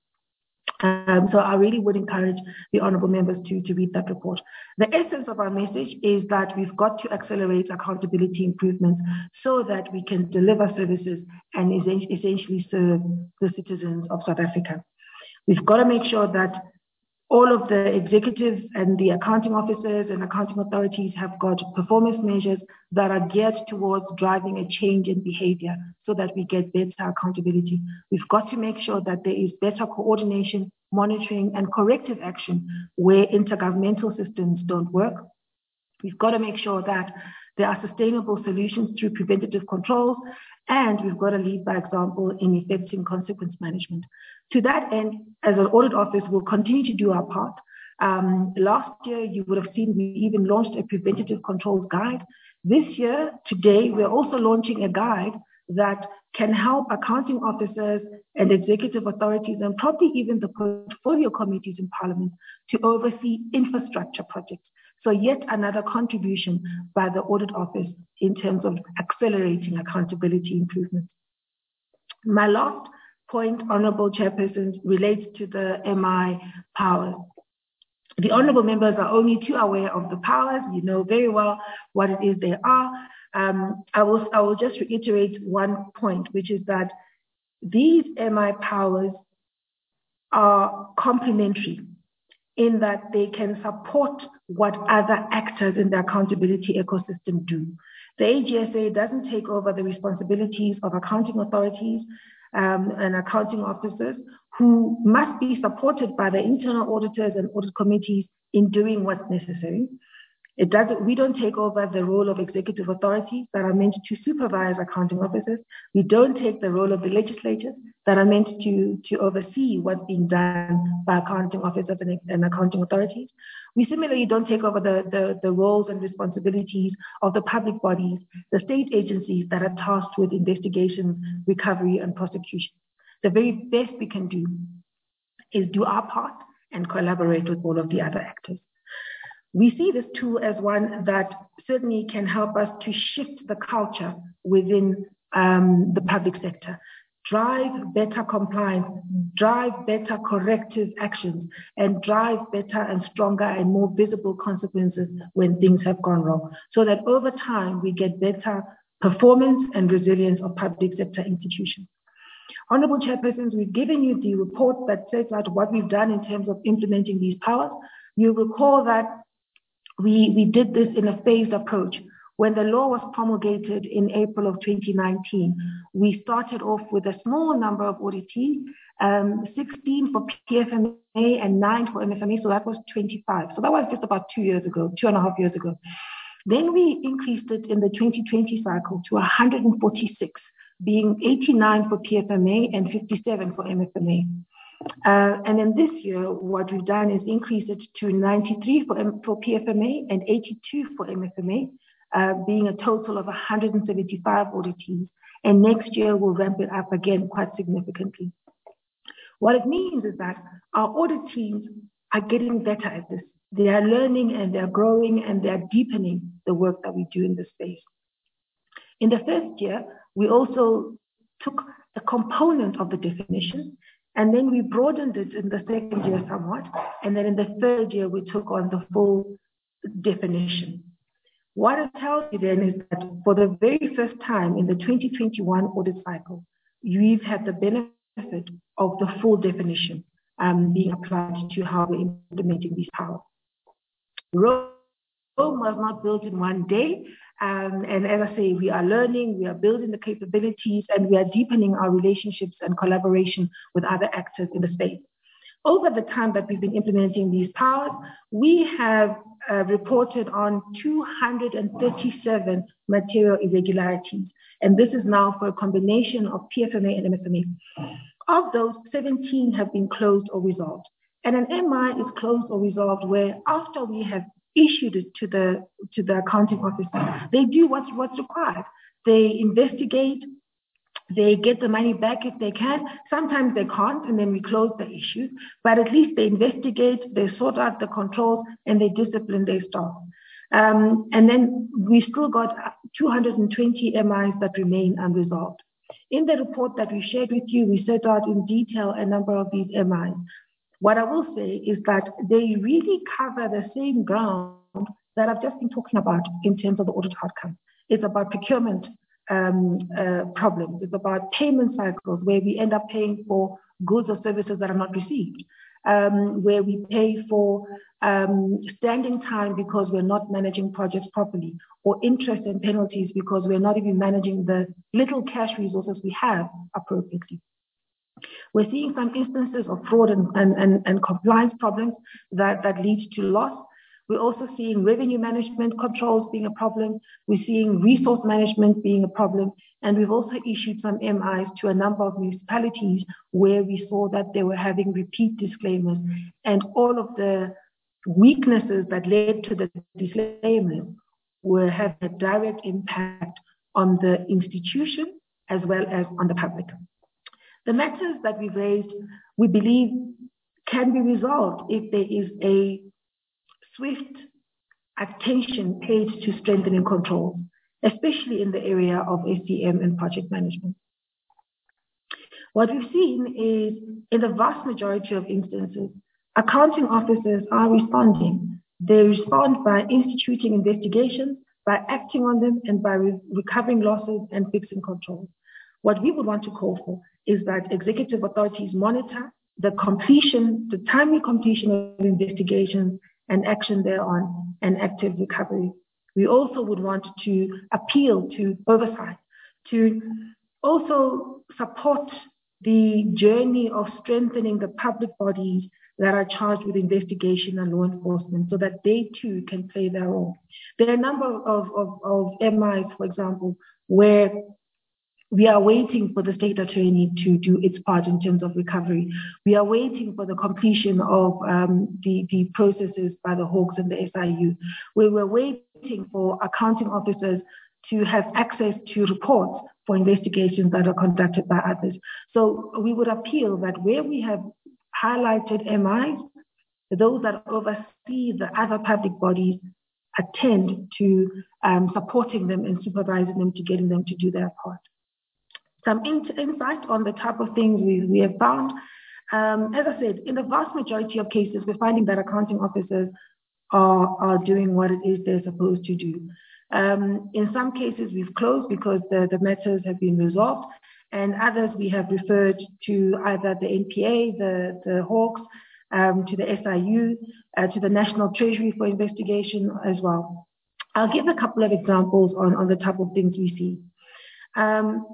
Um, so I really would encourage the honourable members to, to read that report. The essence of our message is that we've got to accelerate accountability improvements so that we can deliver services and essentially serve the citizens of South Africa. We've got to make sure that all of the executives and the accounting officers and accounting authorities have got performance measures that are geared towards driving a change in behavior so that we get better accountability. We've got to make sure that there is better coordination, monitoring, and corrective action where intergovernmental systems don't work. We've got to make sure that there are sustainable solutions through preventative controls, and we've got to lead by example in effecting consequence management. To that end, as an audit office, we'll continue to do our part. Um, last year, you would have seen we even launched a preventative controls guide. This year, today, we're also launching a guide that can help accounting officers and executive authorities and probably even the portfolio committees in Parliament to oversee infrastructure projects. So yet another contribution by the audit office in terms of accelerating accountability improvements. My last point, Honourable Chairperson, relates to the M I powers. The honourable members are only too aware of the powers. You know very well what it is they are. Um, I will, I will just reiterate one point, which is that these M I powers are complementary in that they can support what other actors in the accountability ecosystem do. The A G S A doesn't take over the responsibilities of accounting authorities um, and accounting officers who must be supported by the internal auditors and audit committees in doing what's necessary. It doesn't, we don't take over the role of executive authorities that are meant to supervise accounting officers. We don't take the role of the legislators that are meant to, to oversee what's being done by accounting officers and, and accounting authorities. We similarly don't take over the, the, the roles and responsibilities of the public bodies, the state agencies that are tasked with investigation, recovery, and prosecution. The very best we can do is do our part and collaborate with all of the other actors. We see this tool as one that certainly can help us to shift the culture within um, the public sector, drive better compliance, drive better corrective actions, and drive better and stronger and more visible consequences when things have gone wrong, so that over time we get better performance and resilience of public sector institutions. Honourable Chairpersons, we've given you the report that sets out what we've done in terms of implementing these powers. You recall that We, we did this in a phased approach. When the law was promulgated in April of twenty nineteen, we started off with a small number of auditees, um, sixteen for P F M A and nine for M F M A, so that was twenty-five. So that was just about two years ago, two and a half years ago. Then we increased it in the twenty twenty cycle to one hundred forty-six, being eighty-nine for P F M A and fifty-seven for M F M A. Uh, and then this year, what we've done is increase it to ninety-three for, M- for P F M A and eighty-two for M F M A, uh, being a total of one hundred seventy-five auditees. And next year, we'll ramp it up again quite significantly. What it means is that our audit teams are getting better at this. They are learning and they're growing and they're deepening the work that we do in this space. In the first year, we also took a component of the definition, and then we broadened it in the second year somewhat, and then in the third year, we took on the full definition. What it tells you then is that for the very first time in the twenty twenty-one audit cycle, we've had the benefit of the full definition um, being applied to how we're implementing these powers. Rome was not built in one day, um, and as I say, we are learning, we are building the capabilities, and we are deepening our relationships and collaboration with other actors in the space. Over the time that we've been implementing these powers, we have uh, reported on two hundred thirty-seven material irregularities, and this is now for a combination of P F M A and M F M A. Of those, seventeen have been closed or resolved. And an M I is closed or resolved where after we have issued it to the to the accounting officer, they do what's what's required. They investigate, they get the money back if they can. Sometimes they can't, and then we close the issue. But at least they investigate, they sort out the controls, and they discipline their staff. Um, and then we still got two hundred twenty M Is that remain unresolved. In the report that we shared with you, we set out in detail a number of these M Is. What I will say is that they really cover the same ground that I've just been talking about in terms of the audit outcome. It's about procurement um, uh, problems. It's about payment cycles where we end up paying for goods or services that are not received, um, where we pay for um, standing time because we're not managing projects properly, or interest and penalties because we're not even managing the little cash resources we have appropriately. We're seeing some instances of fraud and, and, and, and compliance problems that, that lead to loss. We're also seeing revenue management controls being a problem. We're seeing resource management being a problem. And we've also issued some M Is to a number of municipalities where we saw that they were having repeat disclaimers. And all of the weaknesses that led to the disclaimers were having a direct impact on the institution as well as on the public. The matters that we've raised, we believe, can be resolved if there is a swift attention paid to strengthening controls, especially in the area of S D M and project management. What we've seen is, in the vast majority of instances, accounting officers are responding. They respond by instituting investigations, by acting on them, and by re- recovering losses and fixing controls. What we would want to call for is that executive authorities monitor the completion, the timely completion of investigations and action thereon, and active recovery. We also would want to appeal to oversight, to also support the journey of strengthening the public bodies that are charged with investigation and law enforcement so that they too can play their role. There are a number of, of, of M Is, for example, where we are waiting for the state attorney to do its part in terms of recovery. We are waiting for the completion of um, the, the processes by the Hawks and the S I U. We were waiting for accounting officers to have access to reports for investigations that are conducted by others. So we would appeal that where we have highlighted M Is, those that oversee the other public bodies attend to um, supporting them and supervising them to getting them to do their part. Some in- insight on the type of things we, we have found. Um, as I said, in the vast majority of cases, we're finding that accounting officers are, are doing what it is they're supposed to do. Um, in some cases, we've closed because the, the matters have been resolved, and others we have referred to either the N P A, the, the Hawks, um, to the S I U, uh, to the National Treasury for investigation as well. I'll give a couple of examples on, on the type of things we see. Um,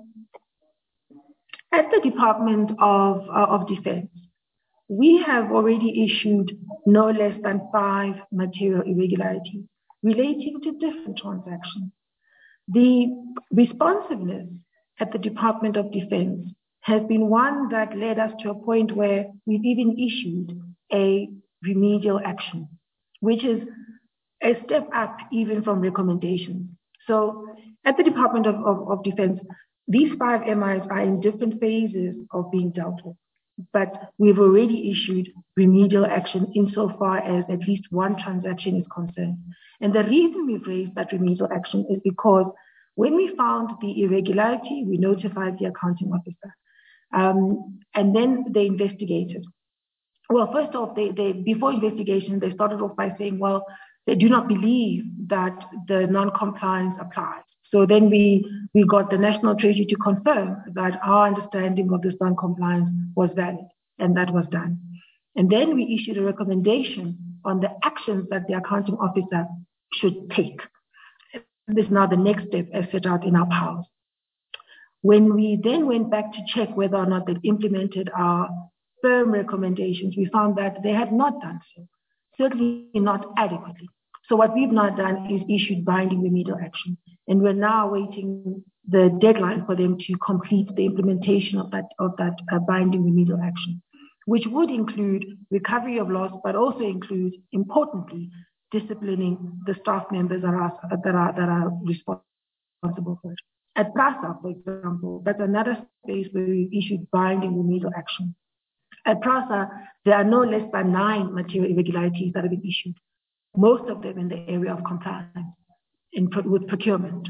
At the Department of, uh, of Defense, we have already issued no less than five material irregularities relating to different transactions. The responsiveness at the Department of Defense has been one that led us to a point where we've even issued a remedial action, which is a step up even from recommendations. So at the Department of, of, of Defense, these five M Is are in different phases of being dealt with, but we've already issued remedial action insofar as at least one transaction is concerned. And the reason we've raised that remedial action is because when we found the irregularity, we notified the accounting officer. Um, and then they investigated. Well, first off, they, they, before investigation, they started off by saying, well, they do not believe that the non-compliance applies. So then we, we got the National Treasury to confirm that our understanding of this non-compliance was valid, and that was done. And then we issued a recommendation on the actions that the accounting officer should take. This is now the next step as set out in our powers. When we then went back to check whether or not they'd implemented our firm recommendations, we found that they had not done so, certainly not adequately. So what we've now done is issued binding remedial action, and we're now awaiting the deadline for them to complete the implementation of that of that uh, binding remedial action, which would include recovery of loss, but also include, importantly, disciplining the staff members that are that are that are responsible for it. At PRASA, for example, that's another space where we issued binding remedial action. At PRASA, there are no less than nine material irregularities that have been issued, most of them in the area of compliance in, with procurement.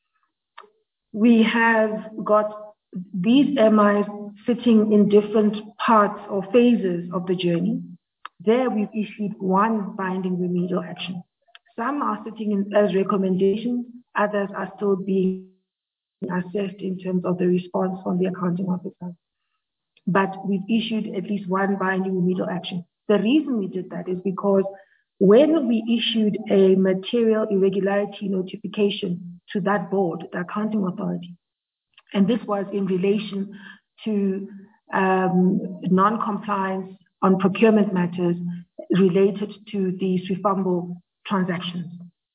We have got these M Is sitting in different parts or phases of the journey. There we've issued one binding remedial action. Some are sitting in, as recommendations, others are still being assessed in terms of the response from the accounting officer. But we've issued at least one binding remedial action. The reason we did that is because when we issued a material irregularity notification to that board, the accounting authority, and this was in relation to um, non-compliance on procurement matters related to the SWIFAMBO transactions.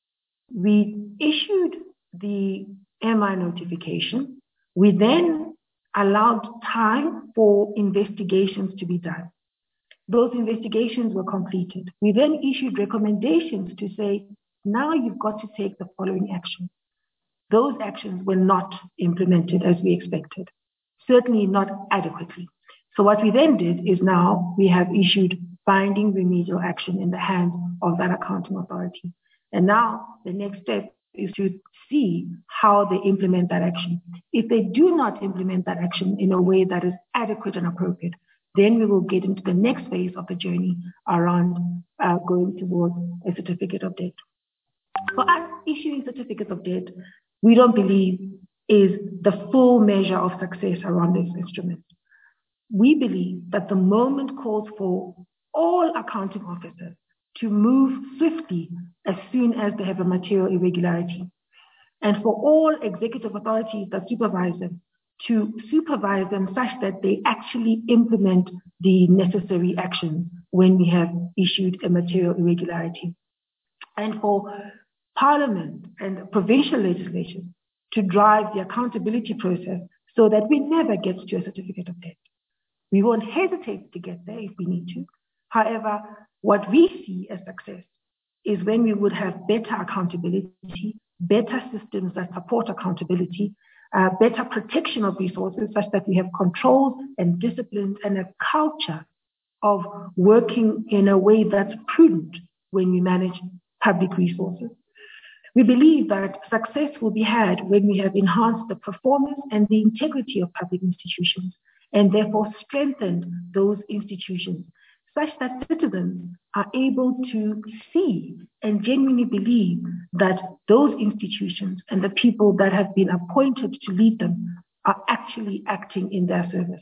We issued the M I notification. We then allowed time for investigations to be done. Those investigations were completed. We then issued recommendations to say, now you've got to take the following action. Those actions were not implemented as we expected, certainly not adequately. So what we then did is now we have issued binding remedial action in the hands of that accounting authority. And now the next step is to see how they implement that action. If they do not implement that action in a way that is adequate and appropriate, then we will get into the next phase of the journey around uh, going towards a certificate of debt. For us, issuing certificates of debt, we don't believe is the full measure of success around this instrument. We believe that the moment calls for all accounting officers to move swiftly as soon as they have a material irregularity, and for all executive authorities that supervise them to supervise them such that they actually implement the necessary actions when we have issued a material irregularity. And for Parliament and provincial legislation to drive the accountability process so that we never get to a certificate of debt. We won't hesitate to get there if we need to. However, what we see as success is when we would have better accountability, better systems that support accountability, uh, better protection of resources such that we have controls and disciplines and a culture of working in a way that's prudent when we manage public resources. We believe that success will be had when we have enhanced the performance and the integrity of public institutions and therefore strengthened those institutions such that citizens are able to see and genuinely believe that those institutions and the people that have been appointed to lead them are actually acting in their service.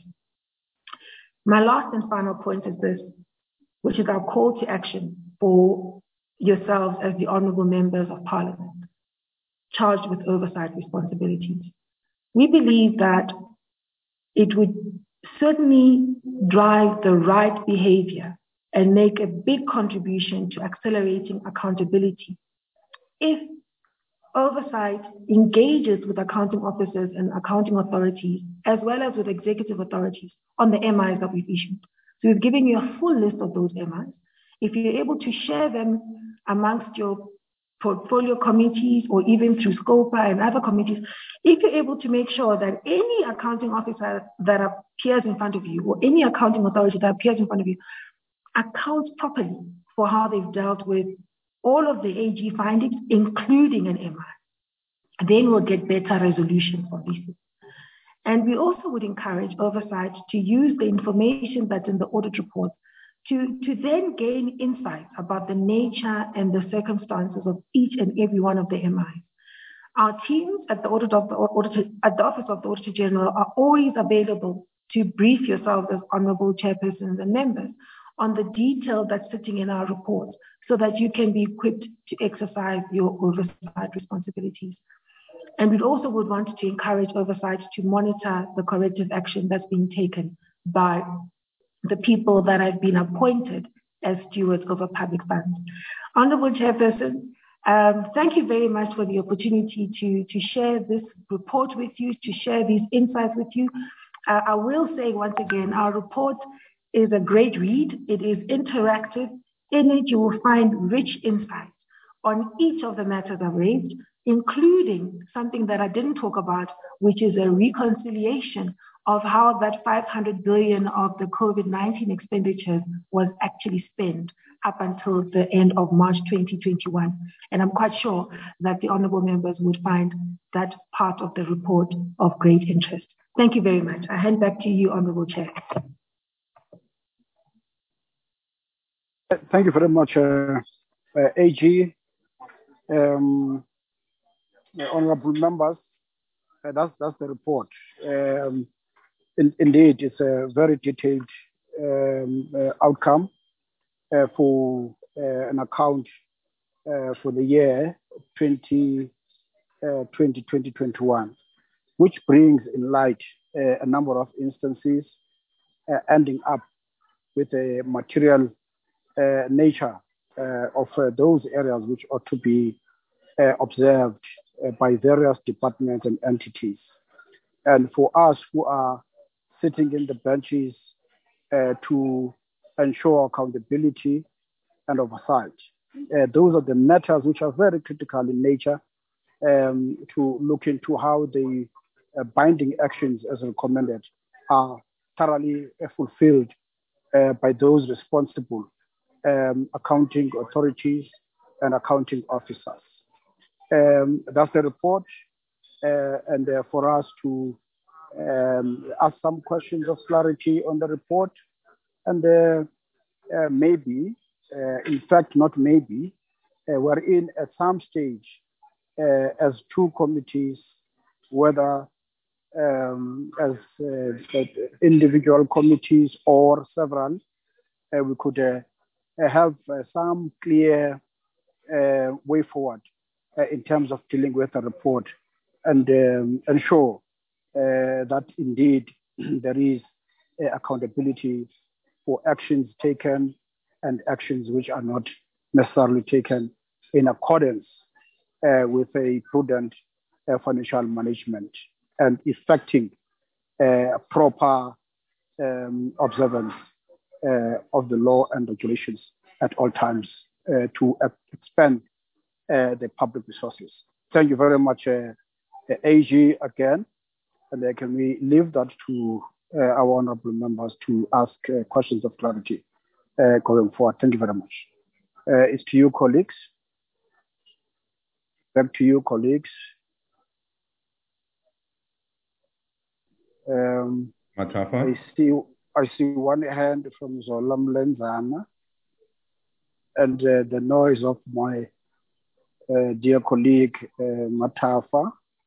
My last and final point is this, which is our call to action for yourselves as the honourable members of Parliament charged with oversight responsibilities. We believe that it would certainly drive the right behavior and make a big contribution to accelerating accountability if Oversight engages with accounting officers and accounting authorities, as well as with executive authorities on the M Is that we've issued. So we've given you a full list of those M Is. If you're able to share them amongst your portfolio committees or even through SCOPA and other committees, if you're able to make sure that any accounting officer that appears in front of you or any accounting authority that appears in front of you accounts properly for how they've dealt with all of the A G findings, including an M I, then we'll get better resolution for these. And we also would encourage oversight to use the information that's in the audit report to, to then gain insight about the nature and the circumstances of each and every one of the M Is. Our teams at the, audit of the, auditor, at the Office of the Auditor General are always available to brief yourselves as honorable chairpersons and members on the detail that's sitting in our reports so that you can be equipped to exercise your oversight responsibilities. And we also would want to encourage oversight to monitor the corrective action that's being taken by the people that have been appointed as stewards over public funds. Honorable Chairperson, um, thank you very much for the opportunity to, to share this report with you, to share these insights with you. Uh, I will say once again, our report is a great read. It is interactive. In it, you will find rich insights on each of the matters I've raised, including something that I didn't talk about, which is a reconciliation of how that five hundred billion of the COVID nineteen expenditures was actually spent up until the end of March twenty twenty-one. And I'm quite sure that the honorable members would find that part of the report of great interest. Thank you very much. I hand back to you, Honorable Chair. Thank you very much, uh, uh, A G. Um, honorable members, uh, that's, that's the report. Um, in, indeed, it's a very detailed um, uh, outcome uh, for uh, an account uh, for the year twenty twenty, twenty twenty-one, which brings in light uh, a number of instances uh, ending up with a material uh, nature uh, of uh, those areas which ought to be uh, observed uh, by various departments and entities. And for us who are sitting in the benches uh, to ensure accountability and oversight, uh, those are the matters which are very critical in nature, um, to look into how the uh, binding actions as recommended are thoroughly uh, fulfilled uh, by those responsible um, accounting authorities and accounting officers. Um, that's the report, uh, and uh, for us to um, ask some questions of clarity on the report, and uh, uh, maybe, uh, in fact, not maybe, uh, we're in at some stage uh, as two committees, whether um, as uh, individual committees or several, uh, we could uh, have uh, some clear uh, way forward uh, in terms of dealing with the report and um, ensure uh, that indeed there is uh, accountability for actions taken and actions which are not necessarily taken in accordance uh, with a prudent uh, financial management and effecting uh, proper um, observance uh, of the law and regulations at all times uh, to uh, expand uh, the public resources. Thank you very much, uh, A G, again. And uh, can we leave that to uh, our honorable members to ask uh, questions of clarity uh, going forward. Thank you very much. Uh, it's to you, colleagues. Back to you, colleagues. Um, I see I see one hand from Zola Mlenzana, and uh, the noise of my uh, dear colleague uh, Matafa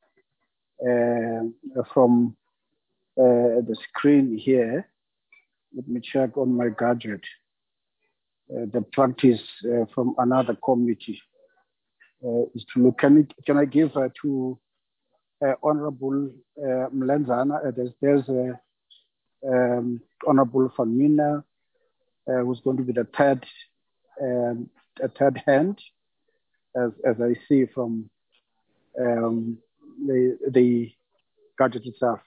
uh, from uh, the screen here. Let me check on my gadget. Uh, the practice uh, from another committee uh, is to look. Can, it, can I give uh, to uh, Honorable uh, Mlenzana? Uh, there's there's uh, um, Honorable Famina, uh, who's going to be the third, um, a third hand, as, as I see from um, the, the gadget itself.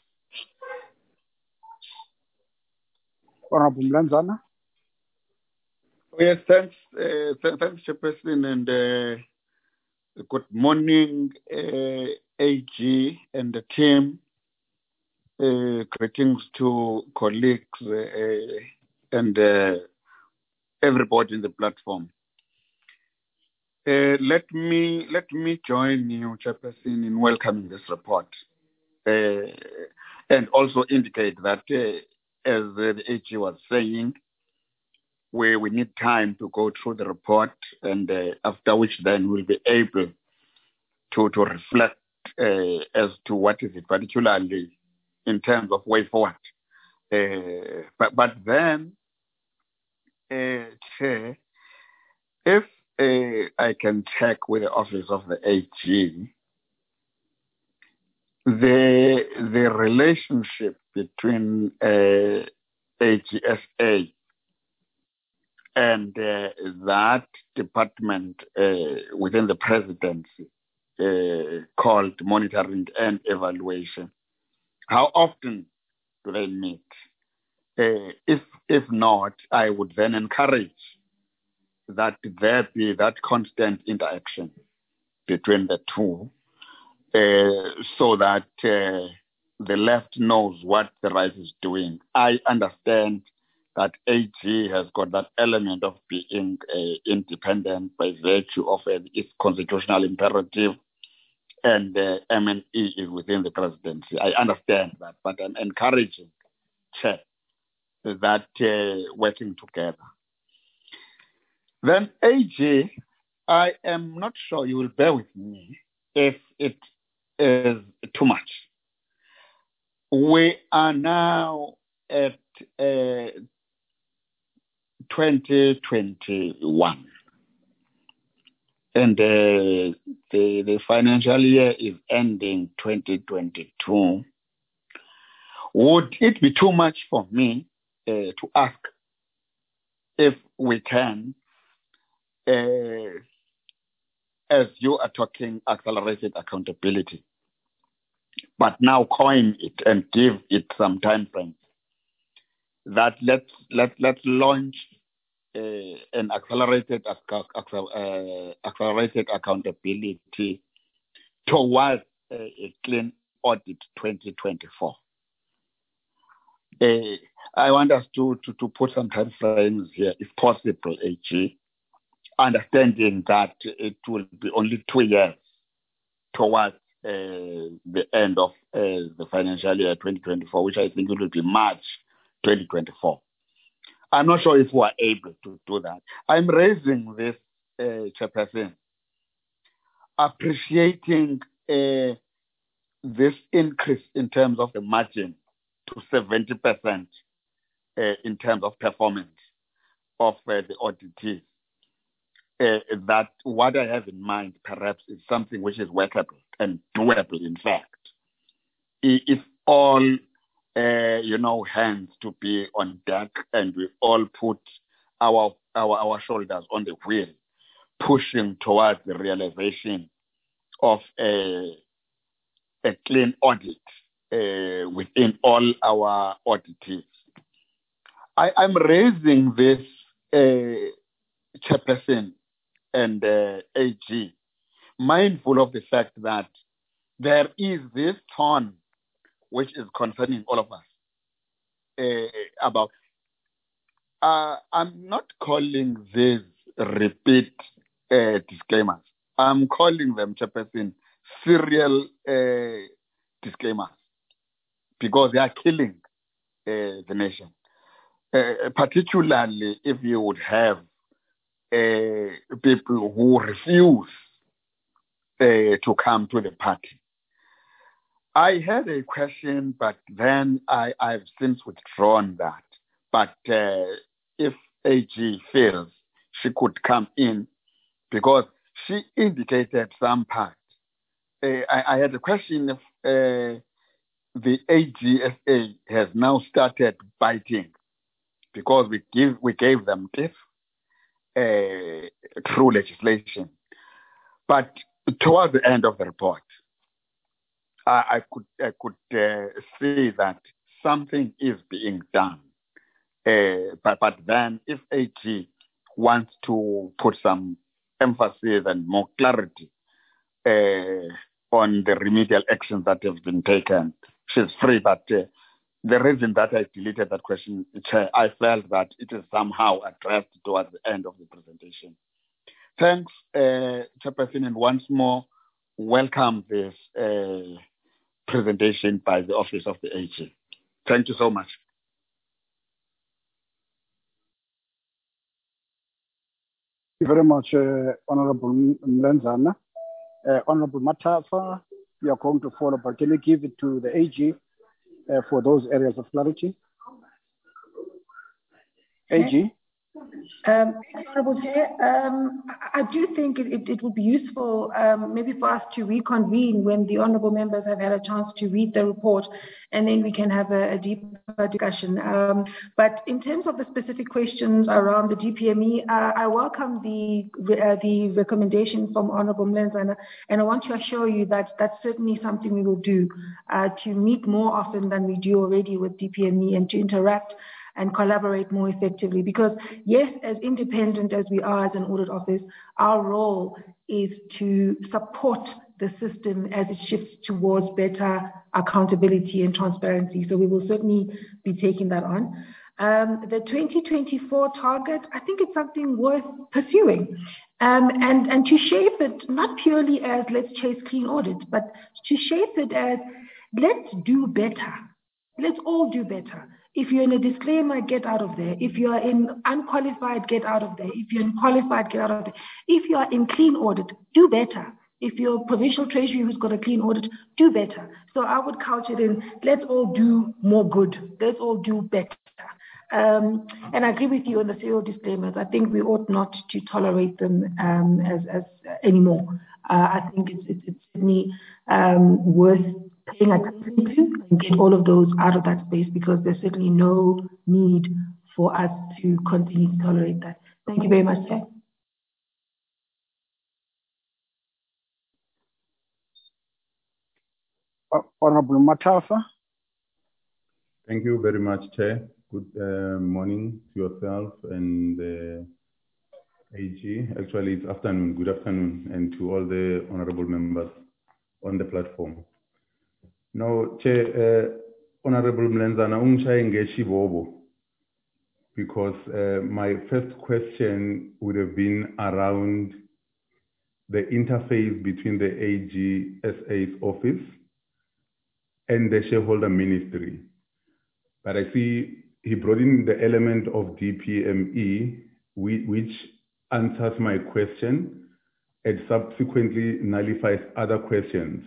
Honorable Mlanzana. Yes, thanks, uh, th- thanks, Chairperson, and uh, good morning, uh, A G and the team. Uh, greetings to colleagues uh, and uh, everybody in the platform. Uh, let me let me join you, Chairperson, in welcoming this report, uh, and also indicate that, uh, as the A G was saying, we we need time to go through the report, and uh, after which then we'll be able to to reflect uh, as to what is it, particularly in terms of way forward. Uh, but but then, uh, Chair, if uh, I can check with the office of the A G, the the relationship between uh, A G S A and uh, that department uh, within the presidency uh, called monitoring and evaluation, how often do they meet? Uh, if if not, I would then encourage that there be that constant interaction between the two, uh, so that uh, the left knows what the right is doing. I understand that A G has got that element of being uh, independent by virtue of uh, its constitutional imperative, and uh, M N E is within the presidency. I understand that, but I'm encouraging, Chair, that uh, working together. Then A G, I am not sure you will bear with me if it is too much. We are now at uh, twenty twenty-one, and uh, the, the financial year is ending twenty twenty-two. Would it be too much for me uh, to ask if we can, uh, as you are talking accelerated accountability, but now coin it and give it some time frame, that let's let let's launch uh, an accelerated uh, accelerated accountability towards uh, a clean audit twenty twenty-four. Uh, I want us to, to to put some time frames here, if possible, A G, understanding that it will be only two years towards uh, the end of uh, the financial year twenty twenty-four, which I think it will be March twenty twenty-four. I'm not sure if we are able to do that. I'm raising this, uh, Chairperson, appreciating uh, this increase in terms of the margin to seventy percent uh, in terms of performance of uh, the auditees. Uh, that what I have in mind perhaps is something which is workable and doable, in fact. If all, uh, you know, hands to be on deck and we all put our, our, our shoulders on the wheel, pushing towards the realization of a, a clean audit uh, within all our auditees. I, I'm raising this, uh, Chairperson and uh, A G, mindful of the fact that there is this tone which is concerning all of us uh, about, uh, I'm not calling these repeat uh, disclaimers. I'm calling them, Chairperson, serial uh, disclaimers, because they are killing uh, the nation. Uh, particularly if you would have uh, people who refuse uh, to come to the party. I had a question, but then I, I've since withdrawn that. But uh, if A G feels she could come in, because she indicated some part. Uh, I, I had a question if uh, the A G S A has now started biting, because we give we gave them this uh, through legislation. But towards the end of the report, I, I could I could uh, see that something is being done. Uh, but, but then if A G wants to put some emphasis and more clarity uh, on the remedial actions that have been taken, she's free. But uh, the reason that I deleted that question, Chair, I felt that it is somehow addressed towards the end of the presentation. Thanks, uh, Chairperson, and once more, welcome this uh, presentation by the Office of the A G. Thank you so much. Thank you very much, uh, Honorable Mlenzana. Uh, Honorable Matafa, you are going to follow, but can you give it to the A G uh, for those areas of clarity? A G? Um, Honorable Chair, um, I I do think it, it, it would be useful um, maybe for us to reconvene when the honourable members have had a chance to read the report, and then we can have a, a deeper discussion. Um, but in terms of the specific questions around the D P M E, uh, I welcome the uh, the recommendation from Honourable Mlenzana, and I want to assure you that that's certainly something we will do uh, to meet more often than we do already with D P M E and to interact and collaborate more effectively. Because yes, as independent as we are as an audit office, our role is to support the system as it shifts towards better accountability and transparency. So we will certainly be taking that on. Um, the twenty twenty-four target, I think it's something worth pursuing. Um, and, and to shape it, not purely as let's chase clean audit, but to shape it as let's do better. Let's all do better. If you're in a disclaimer, get out of there. If you are in unqualified, get out of there. If you're in qualified, get out of there. If you are in clean audit, do better. If you're provincial treasury who's got a clean audit, do better. So I would couch it in, let's all do more good. Let's all do better. Um, and I agree with you on the serial disclaimers. I think we ought not to tolerate them um, as, as uh, anymore. Uh, I think it's, it's, it's certainly um, worth paying attention to and get all of those out of that space, because there's certainly no need for us to continue to tolerate that. Thank you very much, Chair. Uh, Honorable Matafa. Thank you very much, Chair. Good uh, morning to yourself and the A G. Actually, it's afternoon. Good afternoon, and to all the honorable members on the platform. Now, Chair, uh, Honorable Mlenzana, ungishaye ngeshibobo, because uh, my first question would have been around the interface between the A G S A's office and the shareholder ministry. But I see he brought in the element of D P M E, which answers my question and subsequently nullifies other questions.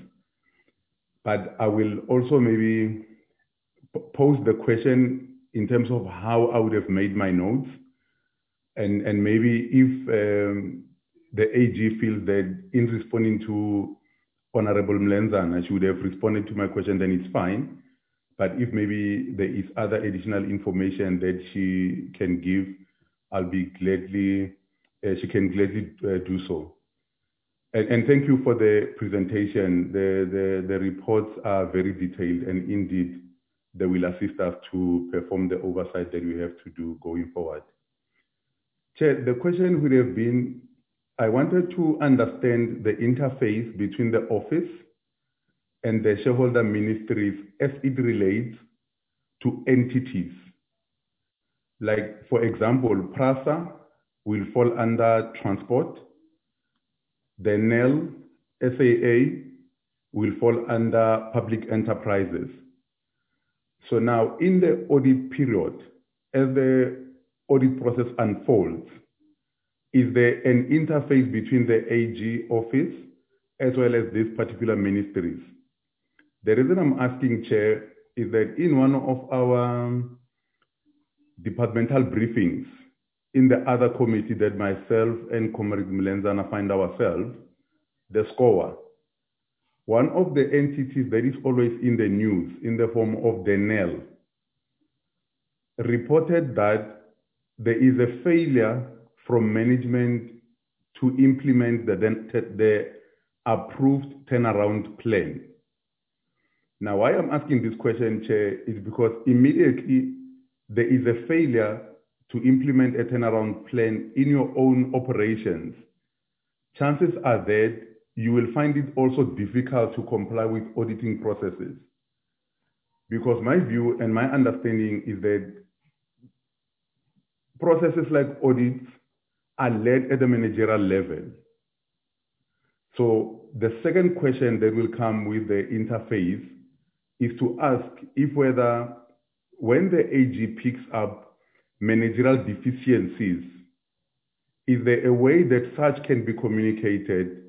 But I will also maybe pose the question in terms of how I would have made my notes, and, and maybe if um, the A G feels that in responding to Honorable Mlenzana, she would have responded to my question, then it's fine. But if maybe there is other additional information that she can give, I'll be gladly, uh, she can gladly uh, do so. And, and thank you for the presentation. The, the, the reports are very detailed, and indeed, they will assist us to perform the oversight that we have to do going forward. Chair, the question would have been, I wanted to understand the interface between the office and the shareholder ministries as it relates to entities. Like, for example, PRASA will fall under transport, the N E L, S A A will fall under public enterprises. So now, in the audit period, as the audit process unfolds, is there an interface between the A G office as well as these particular ministries? The reason I'm asking, Chair, is that in one of our departmental briefings, in the other committee that myself and Comrade Mlenzana find ourselves, the SCOA, one of the entities that is always in the news in the form of the N E L, reported that there is a failure from management to implement the, the approved turnaround plan. Now, why I'm asking this question, Chair, is because immediately there is a failure to implement a turnaround plan in your own operations. Chances are that you will find it also difficult to comply with auditing processes. Because my view and my understanding is that processes like audits are led at the managerial level. So the second question that will come with the interface is to ask if whether when the A G picks up managerial deficiencies, is there a way that such can be communicated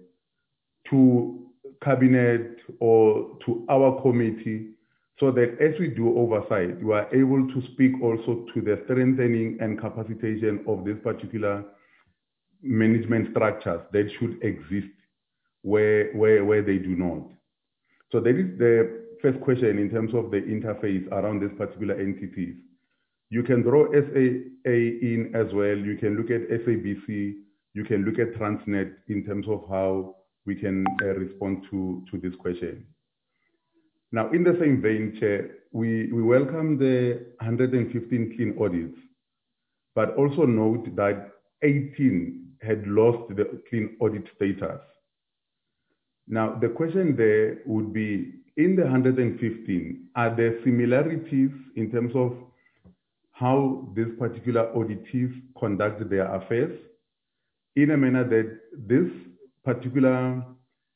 to cabinet or to our committee so that as we do oversight, we are able to speak also to the strengthening and capacitation of this particular management structures that should exist where, where, where they do not. So that is the first question in terms of the interface around these particular entities. You can draw S A A in as well. You can look at S A B C. You can look at Transnet in terms of how we can uh, respond to, to this question. Now, in the same vein, Chair, we, we welcome the one hundred fifteen clean audits, but also note that eighteen had lost the clean audit status. Now, the question there would be, in the one hundred fifteen, are there similarities in terms of how these particular auditees conduct their affairs in a manner that this particular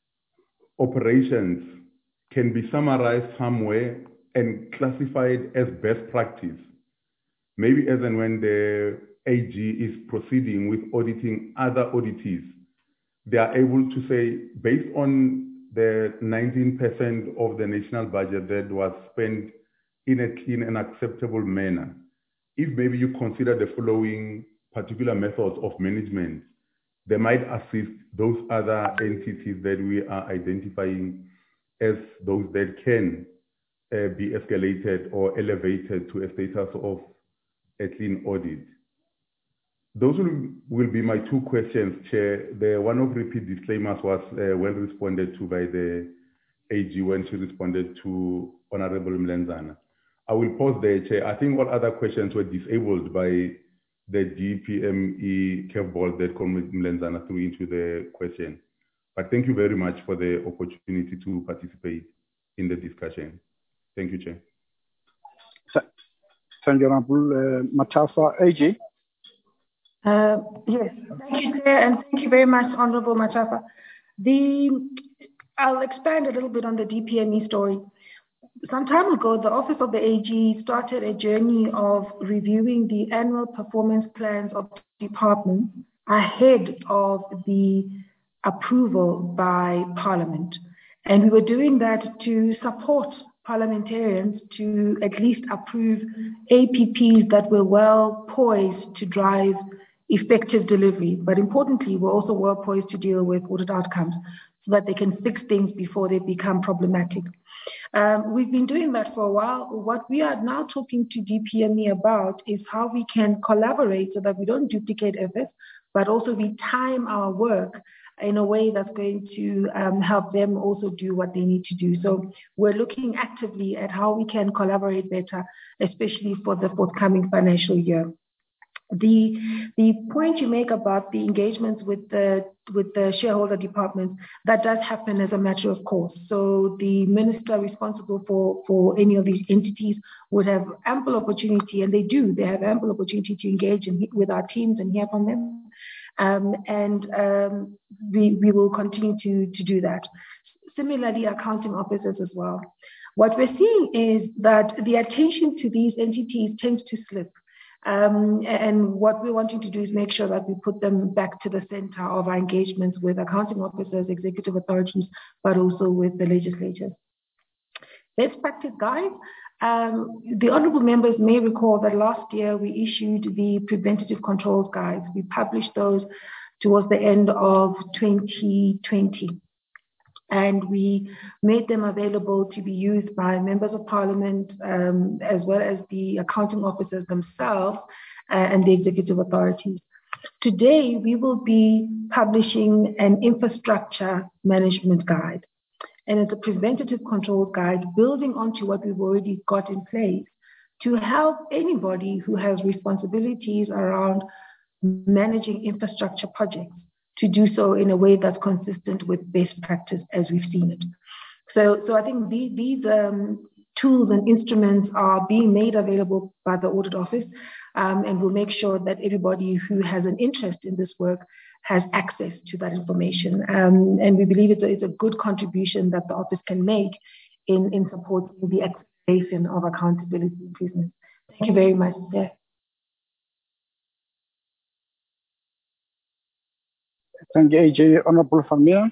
operations can be summarized somewhere and classified as best practice? Maybe as and when the A G is proceeding with auditing other auditees, they are able to say, based on the nineteen percent of the national budget that was spent in a clean and acceptable manner, if maybe you consider the following particular methods of management, they might assist those other entities that we are identifying as those that can uh, be escalated or elevated to a status of a clean audit. Those will, will be my two questions, Chair. The one of repeat disclaimers was uh, well responded to by the A G when she responded to Honorable Mlenzana. I will pause there, Chair. I think all other questions were disabled by the G P M E curveball that Comrade Mlenzana threw into the question. But thank you very much for the opportunity to participate in the discussion. Thank you, Chair. Thank you, Honorable uh, Matafa. A G? Uh, yes, thank you, Chair, and thank you very much, Honorable Matafa. The, I'll expand a little bit on the D P M E story. Some time ago, the Office of the A G started a journey of reviewing the annual performance plans of departments ahead of the approval by Parliament. And we were doing that to support parliamentarians to at least approve A P Ps that were well poised to drive effective delivery. But importantly, we're also well poised to deal with audit outcomes so that they can fix things before they become problematic. Um, we've been doing that for a while. What we are now talking to D P M E about is how we can collaborate so that we don't duplicate efforts, but also we time our work in a way that's going to um, help them also do what they need to do. So we're looking actively at how we can collaborate better, especially for the forthcoming financial year. The the point you make about the engagements with the with the shareholder departments, that does happen as a matter of course. So the minister responsible for, for any of these entities would have ample opportunity, and they do, they have ample opportunity to engage in, with our teams and hear from them. Um, and um, we, we will continue to, to do that. Similarly, accounting officers as well. What we're seeing is that the attention to these entities tends to slip. Um, and what we're wanting to do is make sure that we put them back to the center of our engagements with accounting officers, executive authorities, but also with the legislatures. Best practice guides. Um, the honourable members may recall that last year we issued the preventative controls guides. We published those towards the end of twenty twenty. And we made them available to be used by members of parliament, um, as well as the accounting officers themselves uh, and the executive authorities. Today, we will be publishing an infrastructure management guide. and it's a preventative controls guide building onto what we've already got in place to help anybody who has responsibilities around managing infrastructure projects to do so in a way that's consistent with best practice as we've seen it. So, so I think these, these um, tools and instruments are being made available by the Audit Office, um, and we'll make sure that everybody who has an interest in this work has access to that information. Um, and we believe it's a, it's a good contribution that the office can make in, in supporting the acceleration of accountability improvements. Thank you very much. Yeah. Thank you, A J. Honorable Famia.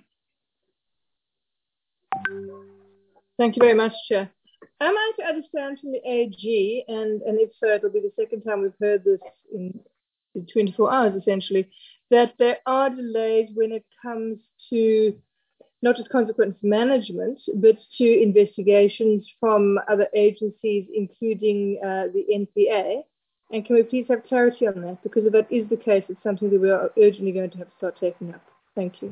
Thank you very much, Chair. Am I to understand from the A G, and, and if so, it'll be the second time we've heard this in, in twenty-four hours, essentially, that there are delays when it comes to not just consequence management, but to investigations from other agencies, including uh, the N P A? And can we please have clarity on that? Because if that is the case, it's something that we are urgently going to have to start taking up. Thank you.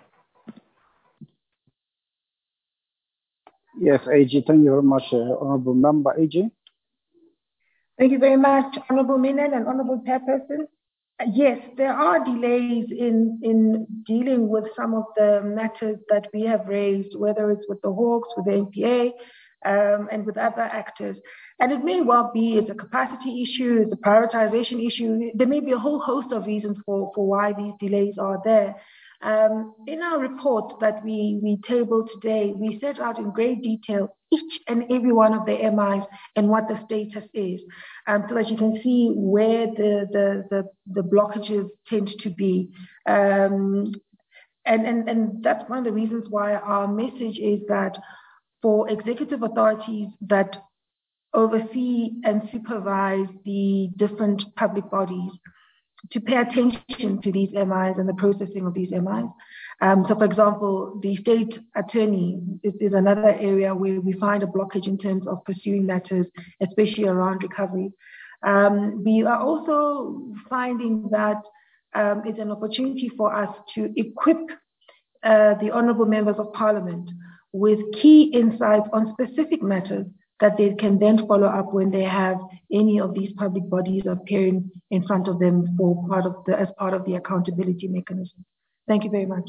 Yes, A G, thank you very much, uh, Honorable Member A G. Thank you very much, Honorable Minen and Honorable Chairperson. Uh, yes, there are delays in, in dealing with some of the matters that we have raised, whether it's with the Hawks, with the N P A, um, and with other actors. And it may well be it's a capacity issue, it's a prioritization issue. There may be a whole host of reasons for, for why these delays are there. Um, in our report that we, we tabled today, we set out in great detail each and every one of the M Is and what the status is, um, so that you can see where the, the, the, the blockages tend to be. Um, and, and, and that's one of the reasons why our message is that for executive authorities that oversee and supervise the different public bodies, to pay attention to these M Is and the processing of these M Is. Um, so, for example, the state attorney is, is another area where we find a blockage in terms of pursuing matters, especially around recovery. Um, we are also finding that um, it's an opportunity for us to equip uh, the honourable members of parliament with key insights on specific matters that they can then follow up when they have any of these public bodies appearing in front of them for part of the, as part of the accountability mechanism. Thank you very much.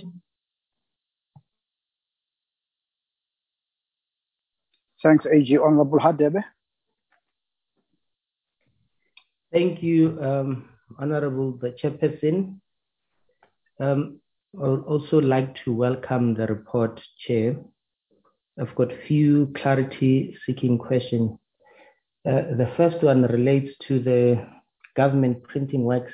Thanks, A G. Honorable Hadebe. Thank you, um, Honorable the Chairperson. Um, I would also like to welcome the report, Chair. I've got a few clarity-seeking questions. Uh, the first one relates to the government printing works.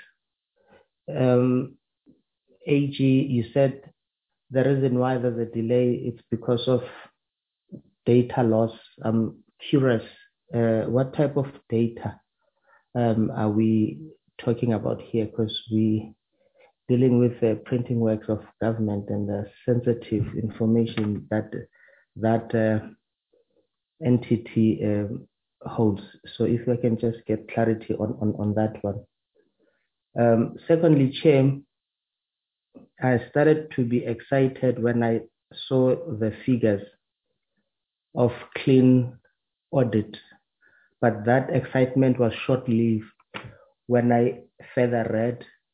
Um, A G, you said the reason why there's a delay is because of data loss. I'm curious, uh, what type of data um, are we talking about here? Because we dealing with the printing works of government and the sensitive information that that uh, entity um, holds. So if I can just get clarity on, on, on that one. Um, secondly, Chair, I started to be excited when I saw the figures of clean audit, but that excitement was short-lived when I further read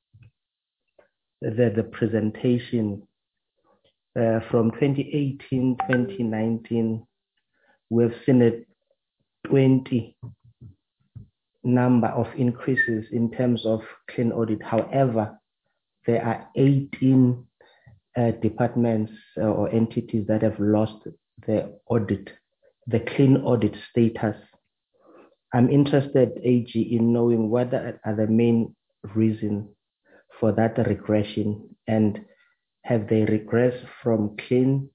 the, the presentation uh, from twenty eighteen, twenty nineteen. We've seen a twenty number of increases in terms of clean audit. However, there are eighteen uh, departments uh, or entities that have lost the audit, the clean audit status. I'm interested, A G, in knowing what are the main reasons for that regression, and have they regressed from clean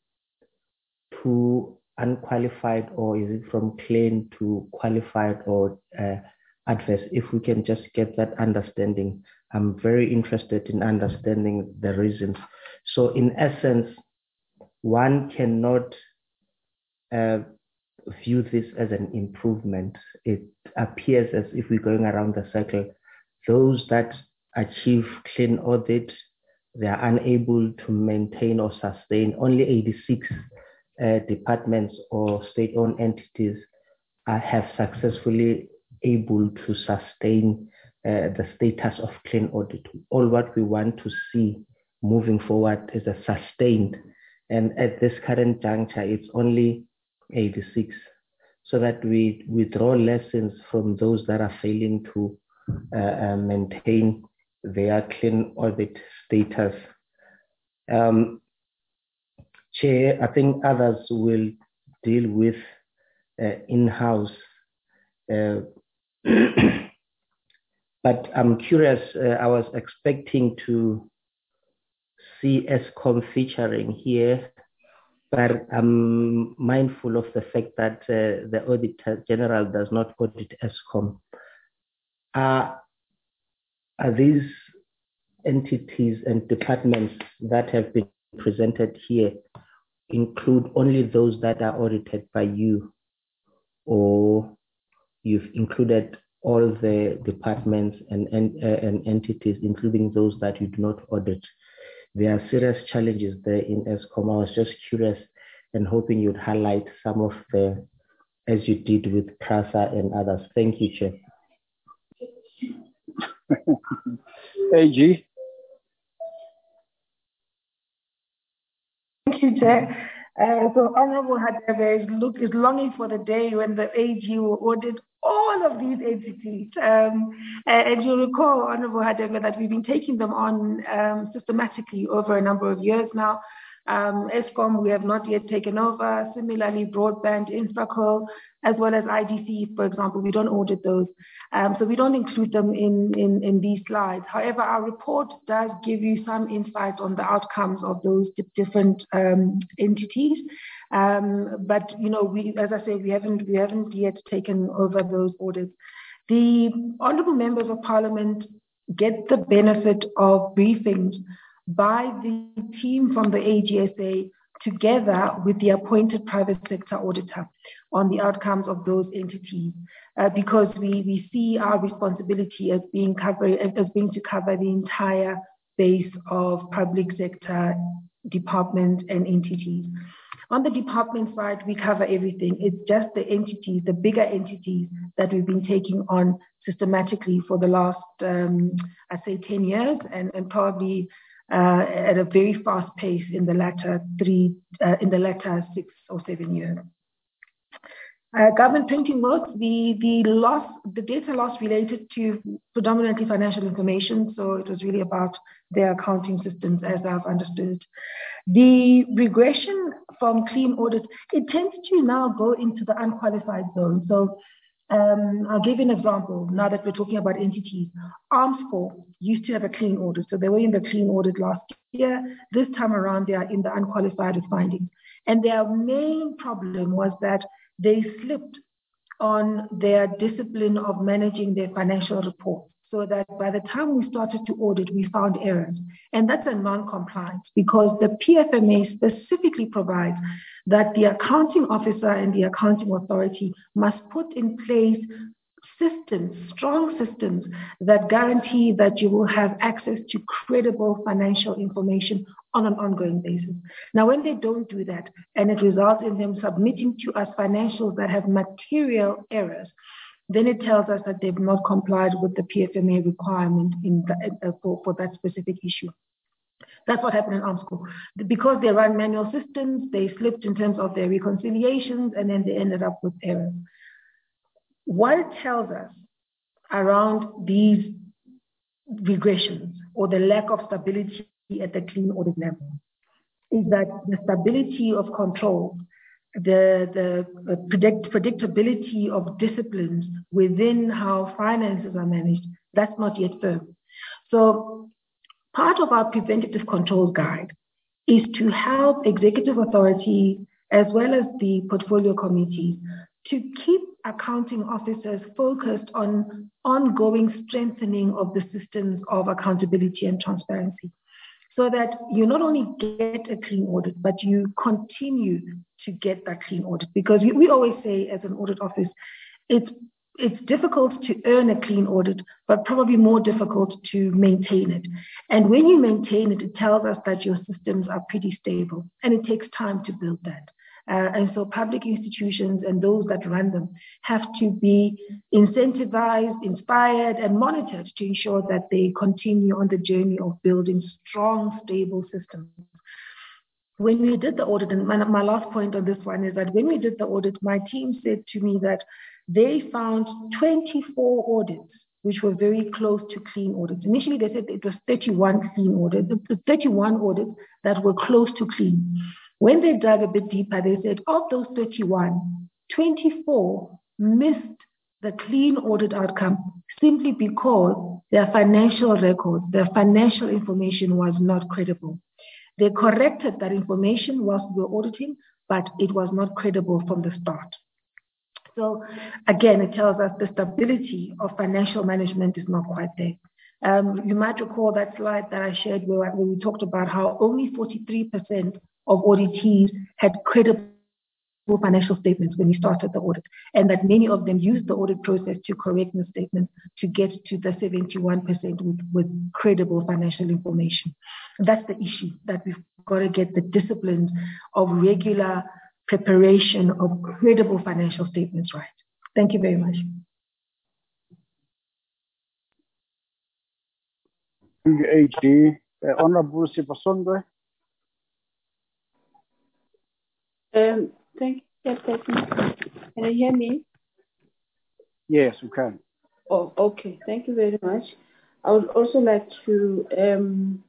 to unqualified, or is it from clean to qualified or uh, adverse? If we can just get that understanding, I'm very interested in understanding the reasons. So in essence, one cannot uh, view this as an improvement. It appears as if we're going around the circle. Those that achieve clean audit, they are unable to maintain or sustain. Only eighty-six uh, departments or state-owned entities uh, have successfully able to sustain uh, the status of clean audit. All what we want to see moving forward is a sustained, and at this current juncture, it's only eighty-six, so that we, we draw lessons from those that are failing to uh, uh, maintain their clean audit status. Um, Chair, I think others will deal with uh, in-house, uh, but I'm curious, uh, I was expecting to see Eskom featuring here, but I'm mindful of the fact that uh, the Auditor General does not audit Eskom. Uh, are these entities and departments that have been presented here include only those that are audited by you, or you've included all the departments and, and, uh, and entities, including those that you do not audit? There are serious challenges there in Eskom. I was just curious and hoping you'd highlight some of the, as you did with PRASA and others. Thank you, Chair. A G. Thank you, Chair. Uh, so Honorable Hadebe is, look, is longing for the day when the A G will audit all of these entities. Um, and you'll recall, Honorable Hadebe, that we've been taking them on um, systematically over a number of years now. Um, Eskom, we have not yet taken over. Similarly, broadband, Infraco, as well as I D C, for example, we don't audit those. Um, so we don't include them in, in, in these slides. However, our report does give you some insight on the outcomes of those different um, entities. Um, but, you know, we, as I say, we haven't, we haven't yet taken over those audits. The honourable members of parliament get the benefit of briefings by the team from the A G S A together with the appointed private sector auditor on the outcomes of those entities, uh, because we, we see our responsibility as being cover, as being to cover the entire base of public sector departments and entities. On the department side, we cover everything. It's just the entities, the bigger entities that we've been taking on systematically for the last, um, I'd say, ten years, and, and probably uh, at a very fast pace in the latter three, uh, in the latter six or seven years. Uh, government printing works, the, the loss, the data loss related to predominantly financial information, so it was really about their accounting systems as I've understood. The regression from clean audit, it tends to now go into the unqualified zone. So um, I'll give you an example now that we're talking about entities. Armscor used to have a clean audit, so they were in the clean audit last year. This time around, they are in the unqualified findings. And their main problem was that they slipped on their discipline of managing their financial reports, so that by the time we started to audit, we found errors. And that's a non-compliance, because the P F M A specifically provides that the accounting officer and the accounting authority must put in place systems, strong systems that guarantee that you will have access to credible financial information on an ongoing basis. Now, when they don't do that, and it results in them submitting to us financials that have material errors, then it tells us that they've not complied with the P F M A requirement in the, uh, for, for that specific issue. That's what happened in Armscor. Because they run manual systems, they slipped in terms of their reconciliations, and then they ended up with errors. What it tells us around these regressions or the lack of stability at the clean audit level is that the stability of control, the, the predict, predictability of disciplines within how finances are managed, that's not yet firm. So part of our preventative controls guide is to help executive authorities as well as the portfolio committees to keep accounting officers focused on ongoing strengthening of the systems of accountability and transparency, so that you not only get a clean audit, but you continue to get that clean audit. Because we, we always say as an audit office, it's, it's difficult to earn a clean audit, but probably more difficult to maintain it. And when you maintain it, it tells us that your systems are pretty stable, and it takes time to build that. Uh, and so public institutions and those that run them have to be incentivized, inspired, and monitored to ensure that they continue on the journey of building strong, stable systems. When we did the audit, and my, my last point on this one is that when we did the audit, my team said to me that they found twenty-four audits which were very close to clean audits. Initially, they said it was thirty-one clean audits, thirty-one audits that were close to clean. When they dug a bit deeper, they said of those thirty-one, twenty-four missed the clean audit outcome simply because their financial records, their financial information was not credible. They corrected that information whilst we were auditing, but it was not credible from the start. So again, it tells us the stability of financial management is not quite there. Um, you might recall that slide that I shared where, where we talked about how only forty-three percent of auditees had credible financial statements when we started the audit, and that many of them used the audit process to correct the statements to get to the seventy-one percent with, with credible financial information. That's the issue, that we've got to get the disciplines of regular preparation of credible financial statements right. Thank you very much. Thank you, A G. Uh, Honorable Sipasondwe. Um, thank you, Chairperson. Can you hear me? Yes, we can. Oh, okay. Thank you very much. I would also like to um,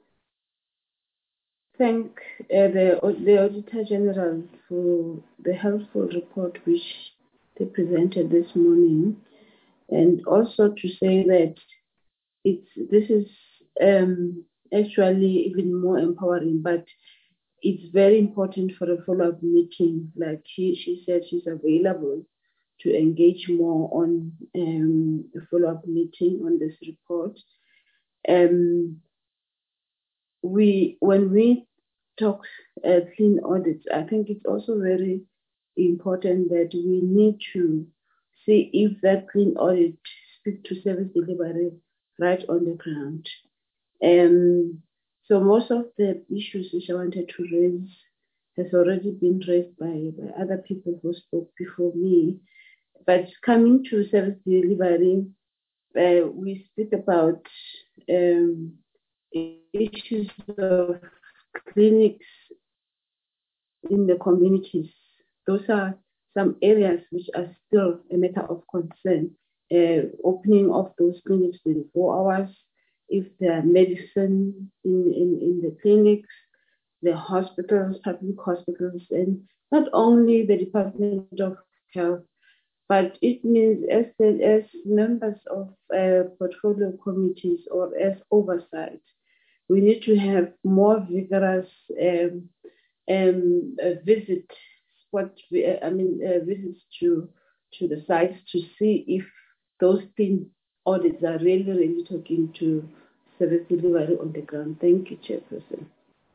thank uh, the, the Auditor General for the helpful report which they presented this morning, and also to say that it's this is um, actually even more empowering, but it's very important for a follow-up meeting. Like she, she said, she's available to engage more on um, a follow-up meeting on this report. Um, we, when we talk uh, clean audits, I think it's also very important that we need to see if that clean audit speaks to service delivery right on the ground. Um, so most of the issues which I wanted to raise has already been raised by, by other people who spoke before me. But coming to service delivery, uh, we speak about um, issues of clinics in the communities. Those are some areas which are still a matter of concern. Uh, opening of those clinics twenty-four hours, if there are medicine in, in, in the clinics, the hospitals, public hospitals, and not only the Department of Health, but it means as, as members of uh, portfolio committees or as oversight, we need to have more vigorous um, um, uh, visit, what we, I mean, uh, visits to to the sites to see if those clean audits are really, really talking to service delivery on the ground. Thank you, Chairperson.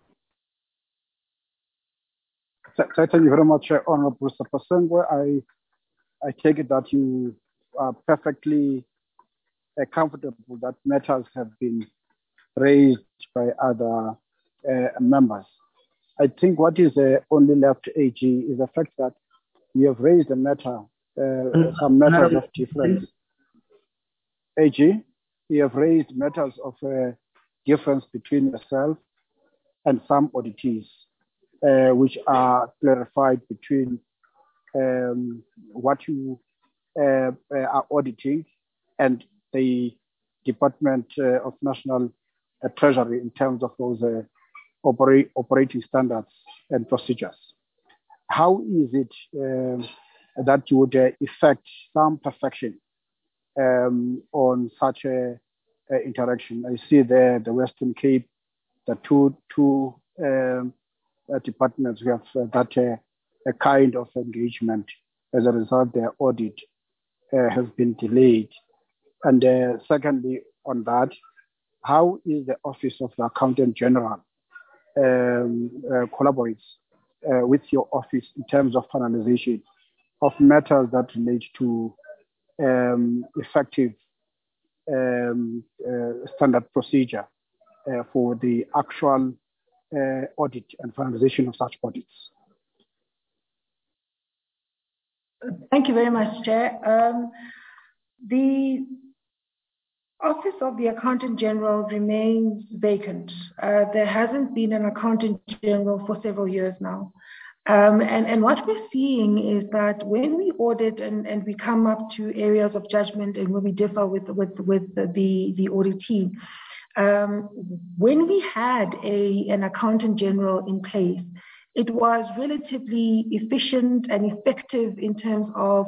Thank you very much, Honorable Sipasondwe. I I take it that you are perfectly uh, comfortable that matters have been raised by other uh, members. I think what is uh, only left, A G, is the fact that we have raised a matter, uh, some matters of difference. A G, we have raised matters of uh, difference between yourself and some auditees, uh, which are clarified between um, what you uh, are auditing and the Department uh, of National uh, Treasury in terms of those uh, operate, operating standards and procedures. How is it uh, that you would uh, effect some perfection um, on such a, a interaction? I see there the Western Cape, the two two um, uh, departments who have uh, that uh, a kind of engagement. As a result, their audit uh, has been delayed. And uh, secondly, on that, how is the Office of the Accountant General um, uh, collaborates uh, with your office in terms of finalization of matters that relate to um, effective um, uh, standard procedure uh, for the actual uh, audit and finalization of such audits? Thank you very much, Chair. Um, the Office of the Accountant General remains vacant. Uh, there hasn't been an Accountant General for several years now. Um, and, and what we're seeing is that when we audit and, and we come up to areas of judgment and when we differ with, with, with the, the auditee, um, when we had a, an Accountant General in place, it was relatively efficient and effective in terms of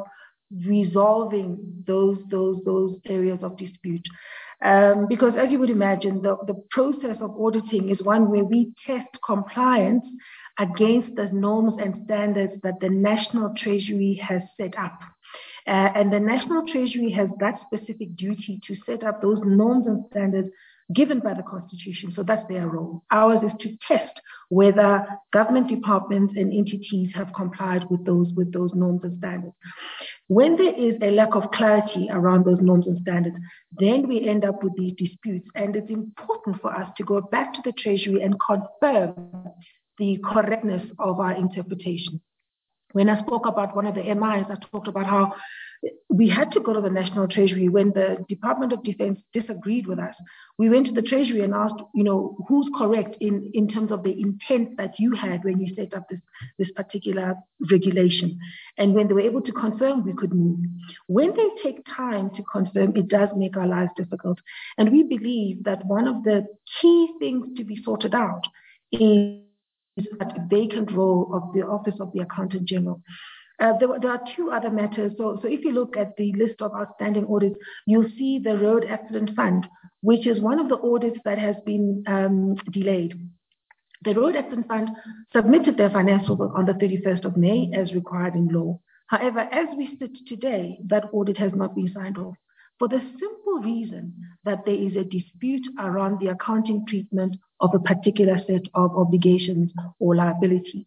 resolving those those those areas of dispute. Um, because as you would imagine, the, the process of auditing is one where we test compliance against the norms and standards that the National Treasury has set up. Uh, and the National Treasury has that specific duty to set up those norms and standards given by the Constitution. So that's their role. Ours is to test whether government departments and entities have complied with those with those norms and standards. When there is a lack of clarity around those norms and standards, then we end up with these disputes. And it's important for us to go back to the Treasury and confirm the correctness of our interpretation. When I spoke about one of the M Is, I talked about how we had to go to the National Treasury when the Department of Defense disagreed with us. We went to the Treasury and asked, you know, who's correct in, in terms of the intent that you had when you set up this, this particular regulation. And when they were able to confirm, we could move. When they take time to confirm, it does make our lives difficult. And we believe that one of the key things to be sorted out is that vacant role of the Office of the Accountant General. Uh, there, there are two other matters. So, so if you look at the list of outstanding audits, you'll see the Road Accident Fund, which is one of the audits that has been um, delayed. The Road Accident Fund submitted their financials on the thirty-first of May as required in law. However, as we sit today, that audit has not been signed off for the simple reason that there is a dispute around the accounting treatment of a particular set of obligations or liabilities.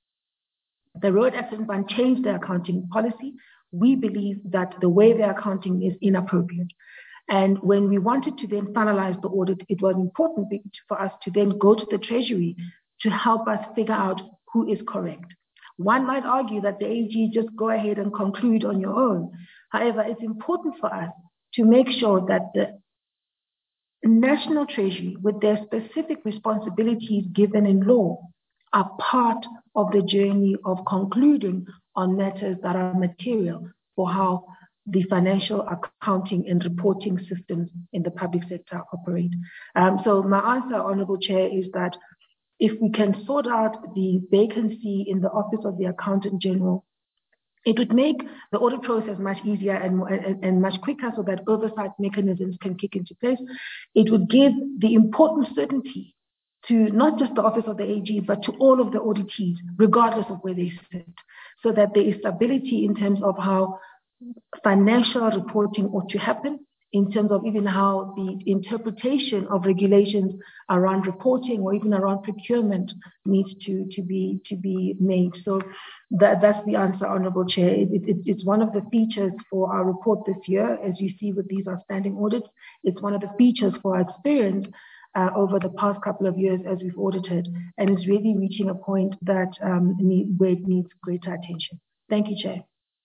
The Road Accident Fund changed their accounting policy. We believe that the way they're accounting is inappropriate. And when we wanted to then finalize the audit, it was important for us to then go to the Treasury to help us figure out who is correct. One might argue that the A G just go ahead and conclude on your own. However, it's important for us to make sure that the National Treasury, with their specific responsibilities given in law, are part of the journey of concluding on matters that are material for how the financial accounting and reporting systems in the public sector operate. Um, so my answer, Honourable Chair, is that if we can sort out the vacancy in the Office of the Accountant General, it would make the audit process much easier and, and, and much quicker so that oversight mechanisms can kick into place. It would give the important certainty to not just the Office of the A G, but to all of the auditees, regardless of where they sit, so that there is stability in terms of how financial reporting ought to happen, in terms of even how the interpretation of regulations around reporting or even around procurement needs to, to be to be made. So that, that's the answer, Honourable Chair. It, it, it's one of the features for our report this year, as you see with these outstanding audits. It's one of the features for our experience uh, over the past couple of years as we've audited, and it's really reaching a point that um, need, where it needs greater attention. Thank you, Chair.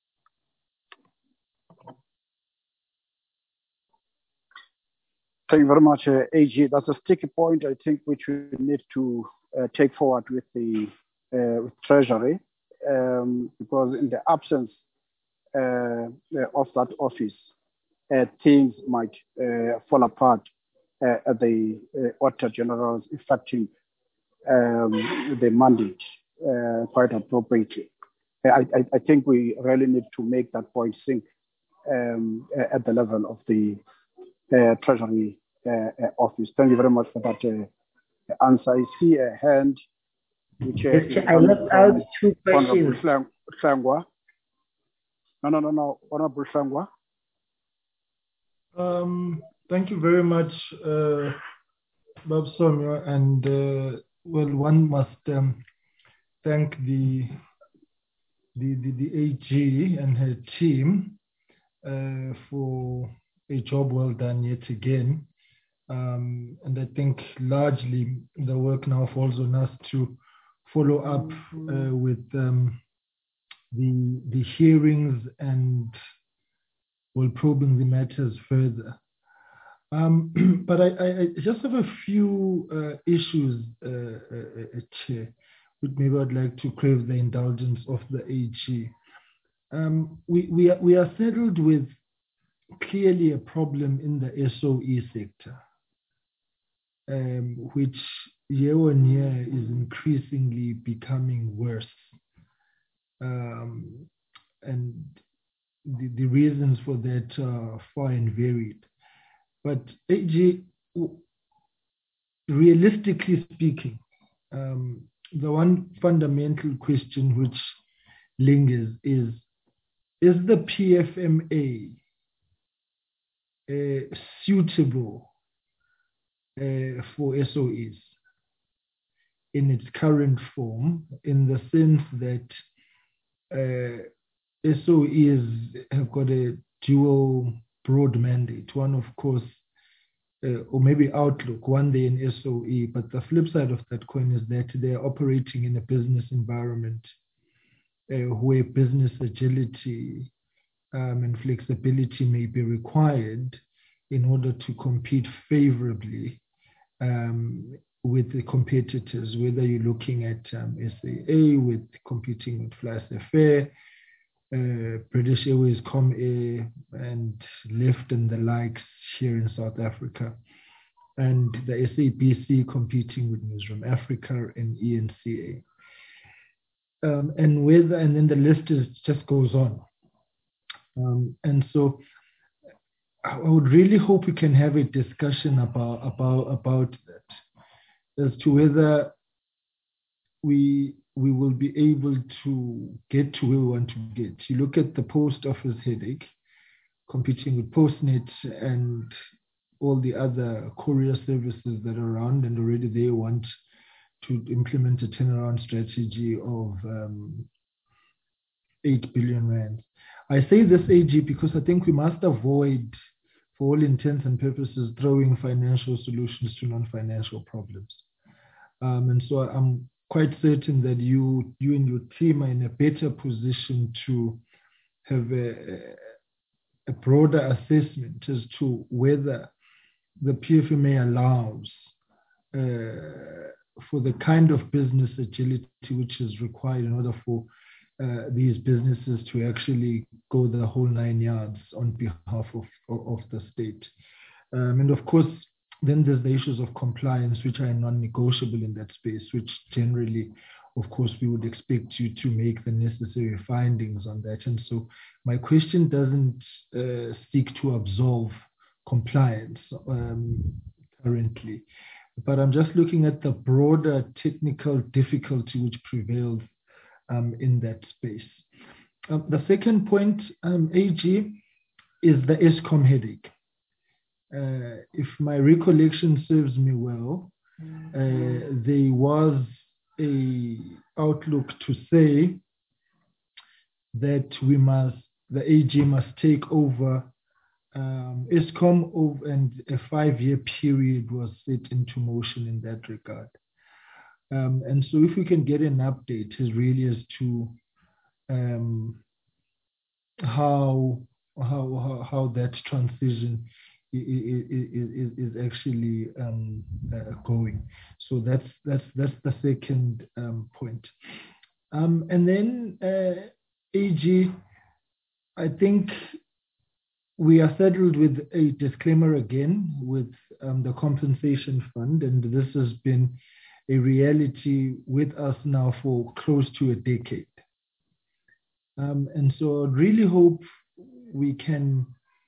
Thank you very much, uh, A G. That's a sticky point, I think, which we need to uh, take forward with the uh, with Treasury, um, because in the absence uh, of that office, uh, things might uh, fall apart uh, at the uh, Auditor General's effecting um, the mandate uh, quite appropriately. I, I, I think we really need to make that point sink um, at the level of the Uh, Treasury uh, uh, Office. Thank you very much for that uh, answer. I see a hand which uh, yes, I left out two questions. Honorable No, no, no, no. Honorable Shangwa. Um, thank you very much, uh, Bob Somyo. And uh, well, one must um, thank the, the the the A G and her team uh, for a job well done yet again. Um, and I think largely the work now falls on us to follow up uh, with um, the the hearings and will probing the matters further. Um, but I, I, I just have a few uh, issues, uh, uh, uh, Chair, which maybe I'd like to crave the indulgence of the A G. Um, we, we, are, we are saddled with clearly a problem in the S O E sector, um, which year on year is increasingly becoming worse. Um, and the, the reasons for that are far and varied. But A G, realistically speaking, um, the one fundamental question which lingers is, is the P F M A uh, suitable uh, for S O Es in its current form, in the sense that uh, S O Es have got a dual broad mandate. One, of course, uh, or maybe outlook, one day in S O E, but the flip side of that coin is that they're operating in a business environment uh, where business agility um, and flexibility may be required in order to compete favorably um, with the competitors, whether you're looking at um, S A A, with competing with FlySafair, uh, British Airways, Comair, and Lyft and the likes here in South Africa, and the S A B C competing with Newsroom Africa and E N C A. Um, and with and then the list is, just goes on. Um, and so I would really hope we can have a discussion about about about that, as to whether we we will be able to get to where we want to get. You look at the post office headache, competing with Postnet and all the other courier services that are around, and already they want to implement a turnaround strategy of um, eight billion rand. I say this, A G, because I think we must avoid, for all intents and purposes, throwing financial solutions to non-financial problems. Um, and so I'm quite certain that you, you and your team are in a better position to have a, a broader assessment as to whether the P F M A allows uh, for the kind of business agility which is required in order for uh, these businesses to actually go the whole nine yards on behalf of, of the state. Um, and of course, then there's the issues of compliance, which are non-negotiable in that space, which generally, of course, we would expect you to make the necessary findings on that. And so my question doesn't uh, seek to absolve compliance um, currently, but I'm just looking at the broader technical difficulty which prevails um, in that space. Um, the second point, um, A G, is the Eskom headache. Uh, if my recollection serves me well, uh, there was a outlook to say that we must, the A G must take over um, Eskom, over, and a five-year period was set into motion in that regard. Um, and so if we can get an update as really as to um, how, how, how, how that transition is, is actually um, uh, going. So that's, that's, that's the second um, point. Um, and then uh, A G, I think we are saddled with a disclaimer again with um, the compensation fund, and this has been a reality with us now for close to a decade. Um, and so I really hope we can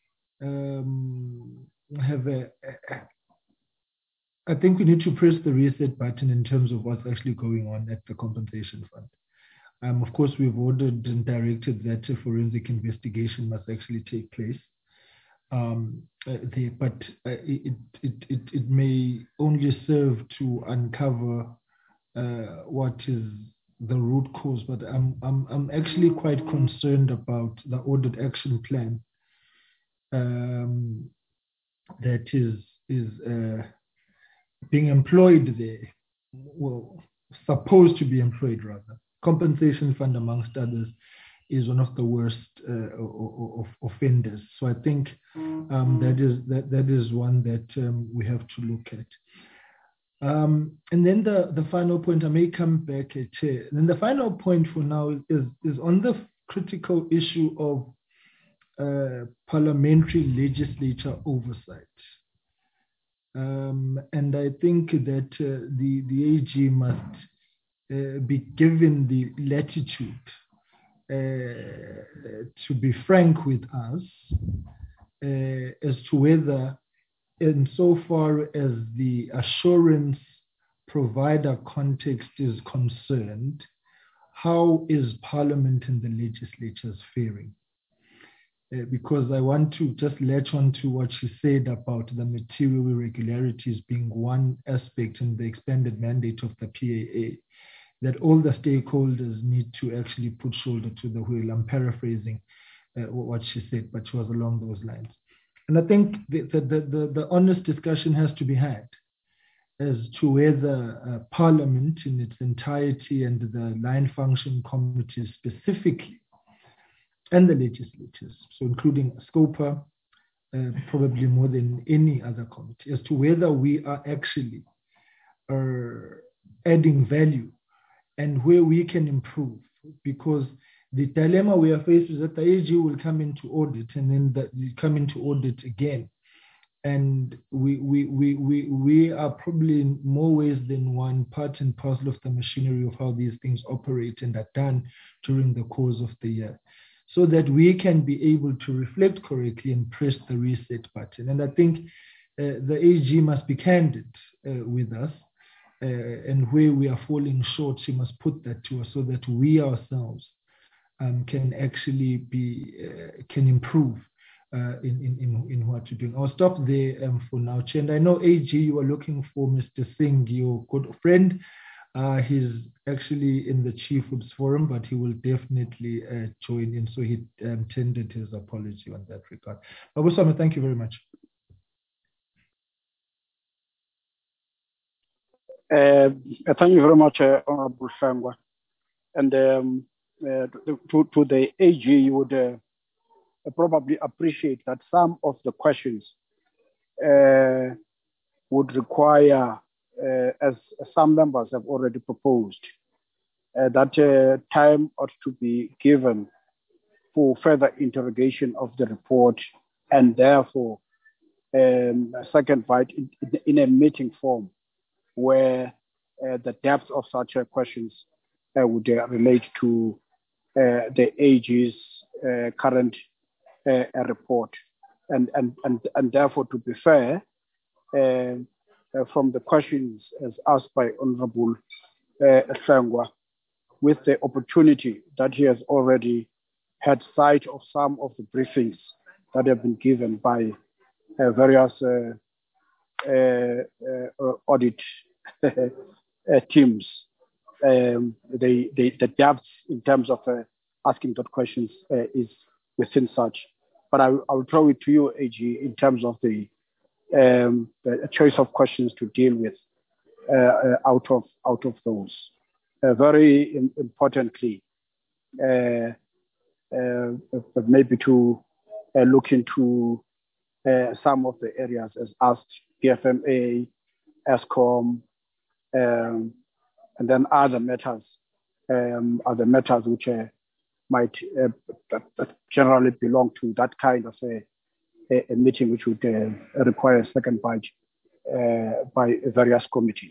um, have a, a, I think we need to press the reset button in terms of what's actually going on at the compensation fund. Um, of course, we've ordered and directed that a forensic investigation must actually take place. Um, uh, the, but uh, it, it, it, it may only serve to uncover uh, what is the root cause. But I'm, I'm, I'm actually quite concerned about the audit action plan um, that is, is uh, being employed there, well, supposed to be employed rather. Compensation fund, amongst others, is one of the worst uh, of offenders. So I think um, that is that that is one that um, we have to look at. Um, and then the, the final point, I may come back at Chair. And then the final point for now is, is, is on the critical issue of uh, parliamentary legislature oversight. Um, and I think that uh, the, the A G must uh, be given the latitude uh, to be frank with us uh, as to whether, insofar as the assurance provider context is concerned, how is Parliament and the legislatures faring? Uh, because I want to just latch on to what she said about the material irregularities being one aspect in the expanded mandate of the P A A, that all the stakeholders need to actually put shoulder to the wheel. I'm paraphrasing uh, what she said, but she was along those lines. And I think the, the, the, the honest discussion has to be had as to whether uh, Parliament in its entirety and the line function committees specifically, and the legislatures, so including SCOPA, uh, probably more than any other committee, as to whether we are actually uh, adding value and where we can improve. Because the dilemma we are faced is that the A G will come into audit and then the, come into audit again. And we, we, we, we, we are probably in more ways than one part and parcel of the machinery of how these things operate and are done during the course of the year, so that we can be able to reflect correctly and press the reset button. And I think uh, the A G must be candid uh, with us, uh, and where we are falling short, she must put that to us so that we ourselves um, can actually be, uh, can improve uh, in, in, in what you're doing. I'll stop there um, for now, Chair. And I know, A G, you are looking for Mister Singh, your good friend. Uh, he's actually in the Chief Whips Forum, but he will definitely uh, join in. So he um, tendered his apology on that regard. Babu Swami, thank you very much. Uh, thank you very much, uh, Honorable Shangwa. And um, uh, to, to the A G, you would uh, probably appreciate that some of the questions uh, would require, uh, as some members have already proposed, uh, that uh, time ought to be given for further interrogation of the report, and therefore um, a second bite in, in a meeting form where uh, the depth of such uh, questions uh, would uh, relate to uh, the A G's uh, current uh, report. And, and, and, and therefore, to be fair, uh, uh, from the questions as asked by Honorable uh, Shangwa, with the opportunity that he has already had sight of some of the briefings that have been given by uh, various uh, uh, uh, audit uh, teams, um, the, the, the depth in terms of uh, asking that questions uh, is within such. But I, I will throw it to you, A G, in terms of the, um, the choice of questions to deal with uh, uh, out of out of those. Uh, very in, importantly, uh, uh, maybe to uh, look into uh, some of the areas as asked, P F M A, ESCOM, um, and then other matters, um, other matters which uh, might uh, that, that generally belong to that kind of a, a, a meeting, which would uh, require a second bite uh, by various committees.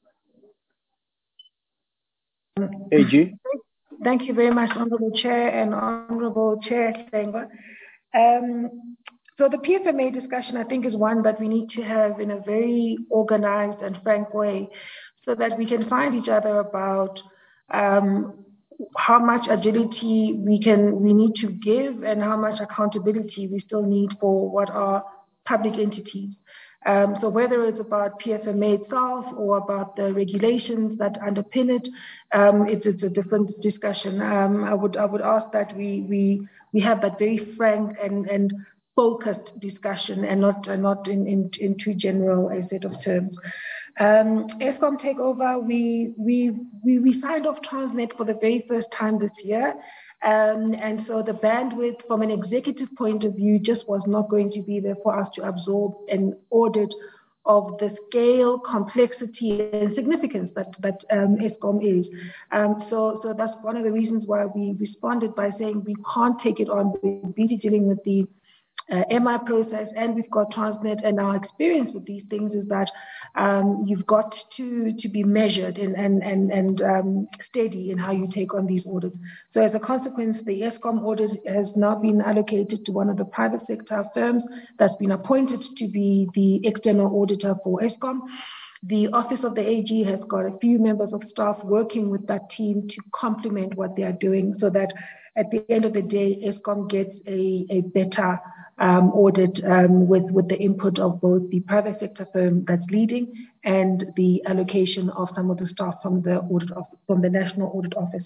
A G. Thank you very much, Honourable Chair and Honourable Chair Sengwa. Um, so the P F M A discussion, I think, is one that we need to have in a very organized and frank way, so that we can find each other about um, how much agility we can we need to give and how much accountability we still need for what are public entities. Um, so whether it's about P F M A itself or about the regulations that underpin it, um, it's, it's a different discussion. Um, I would I would ask that we we we have that very frank and, and focused discussion, and not uh, not in, in in too general a set of terms. Um, ESCOM takeover, we we we we signed off Transnet for the very first time this year. Um, and so the bandwidth from an executive point of view just was not going to be there for us to absorb an audit of the scale, complexity, and significance that, that um, Eskom is. Um, so, so that's one of the reasons why we responded by saying we can't take it on. We're busy dealing with the uh, M I process, and we've got Transnet, and our experience with these things is that um, you've got to, to be measured and, and, and, and um, steady in how you take on these audits. So as a consequence, the Eskom audit has now been allocated to one of the private sector firms that's been appointed to be the external auditor for Eskom. The Office of the A G has got a few members of staff working with that team to complement what they are doing so that at the end of the day, Eskom gets a, a better um, audit um, with, with the input of both the private sector firm that's leading and the allocation of some of the staff from the audit of, from the National Audit Office.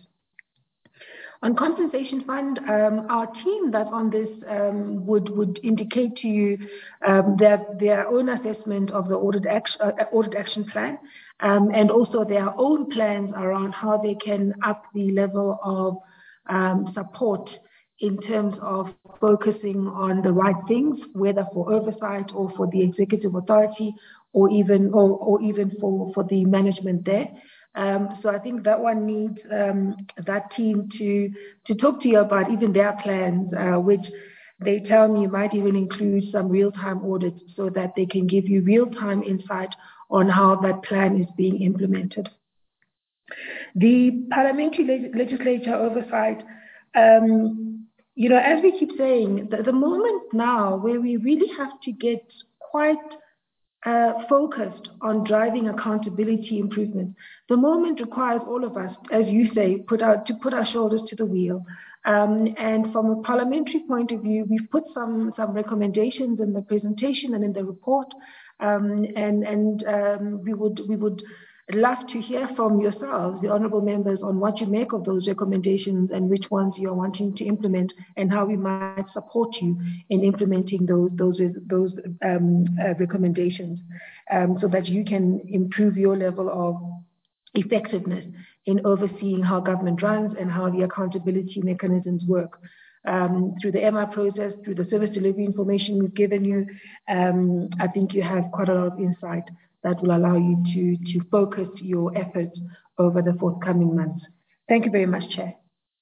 On compensation fund, um, our team that's on this um, would would indicate to you um, that their own assessment of the audit action, uh, audit action plan, um, and also their own plans around how they can up the level of um, support in terms of focusing on the right things, whether for oversight or for the executive authority, or even or, or even for, for the management there. Um, so I think that one needs um, that team to to talk to you about even their plans, uh, which they tell me might even include some real-time audits so that they can give you real-time insight on how that plan is being implemented. The parliamentary leg- legislature oversight, um, you know, as we keep saying, the, the moment now where we really have to get quite uh, focused on driving accountability improvements, the moment requires all of us, as you say, put out to put our shoulders to the wheel. Um, and from a parliamentary point of view, we've put some some recommendations in the presentation and in the report, um, and and um, we would we would. love to hear from yourselves, the honourable members, on what you make of those recommendations and which ones you are wanting to implement, and how we might support you in implementing those those those um, uh, recommendations, um, so that you can improve your level of effectiveness in overseeing how government runs and how the accountability mechanisms work. Um, through the M I process, through the service delivery information we've given you, um, I think you have quite a lot of insight that will allow you to, to focus your efforts over the forthcoming months. Thank you very much, Chair.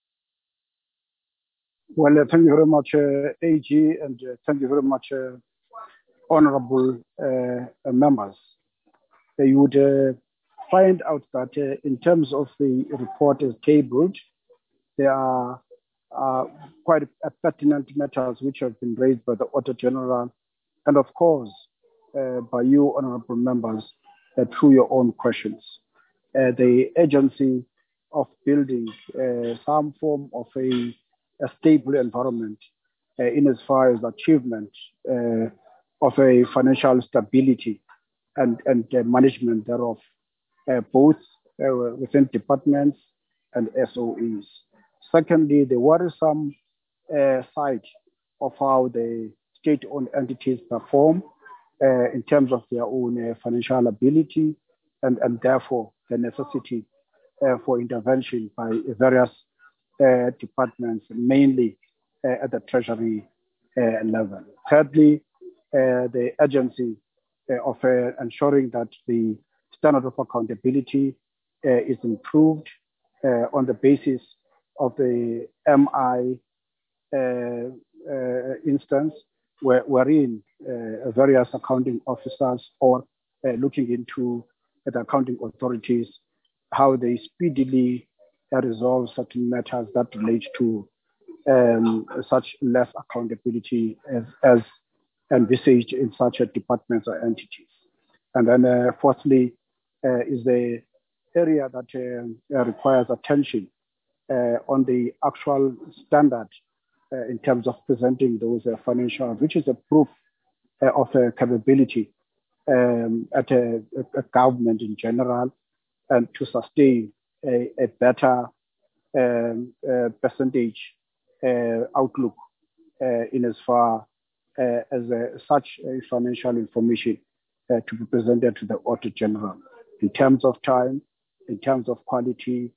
Well, uh, thank you very much, uh, A G, and uh, thank you very much, uh, honorable uh, members. Uh, you would uh, find out that uh, in terms of the report as tabled, there are uh, quite pertinent matters which have been raised by the Auditor General, and of course, Uh, by you, honorable members, uh, through your own questions. Uh, the agency of building uh, some form of a, a stable environment uh, in as far as achievement uh, of a financial stability and, and uh, management thereof, uh, both uh, within departments and S O Es. Secondly, the worrisome uh, side of how the state-owned entities perform Uh, in terms of their own uh, financial ability, and, and therefore the necessity uh, for intervention by various uh, departments, mainly uh, at the Treasury uh, level. Thirdly, uh, the agency uh, of uh, ensuring that the standard of accountability uh, is improved uh, on the basis of the M I uh, uh, instance, where, wherein uh, various accounting officers or uh, looking into uh, the accounting authorities, how they speedily uh, resolve certain matters that relate to um, such less accountability as, as envisaged in such a departments or entities. And then uh, fourthly uh, is the area that uh, requires attention uh, on the actual standard Uh, in terms of presenting those uh, financials, which is a proof uh, of uh, capability um, at a, a government in general, and to sustain a, a better um, uh, percentage uh, outlook uh, in as far uh, as uh, such uh, financial information uh, to be presented to the Auditor General in terms of time, in terms of quality,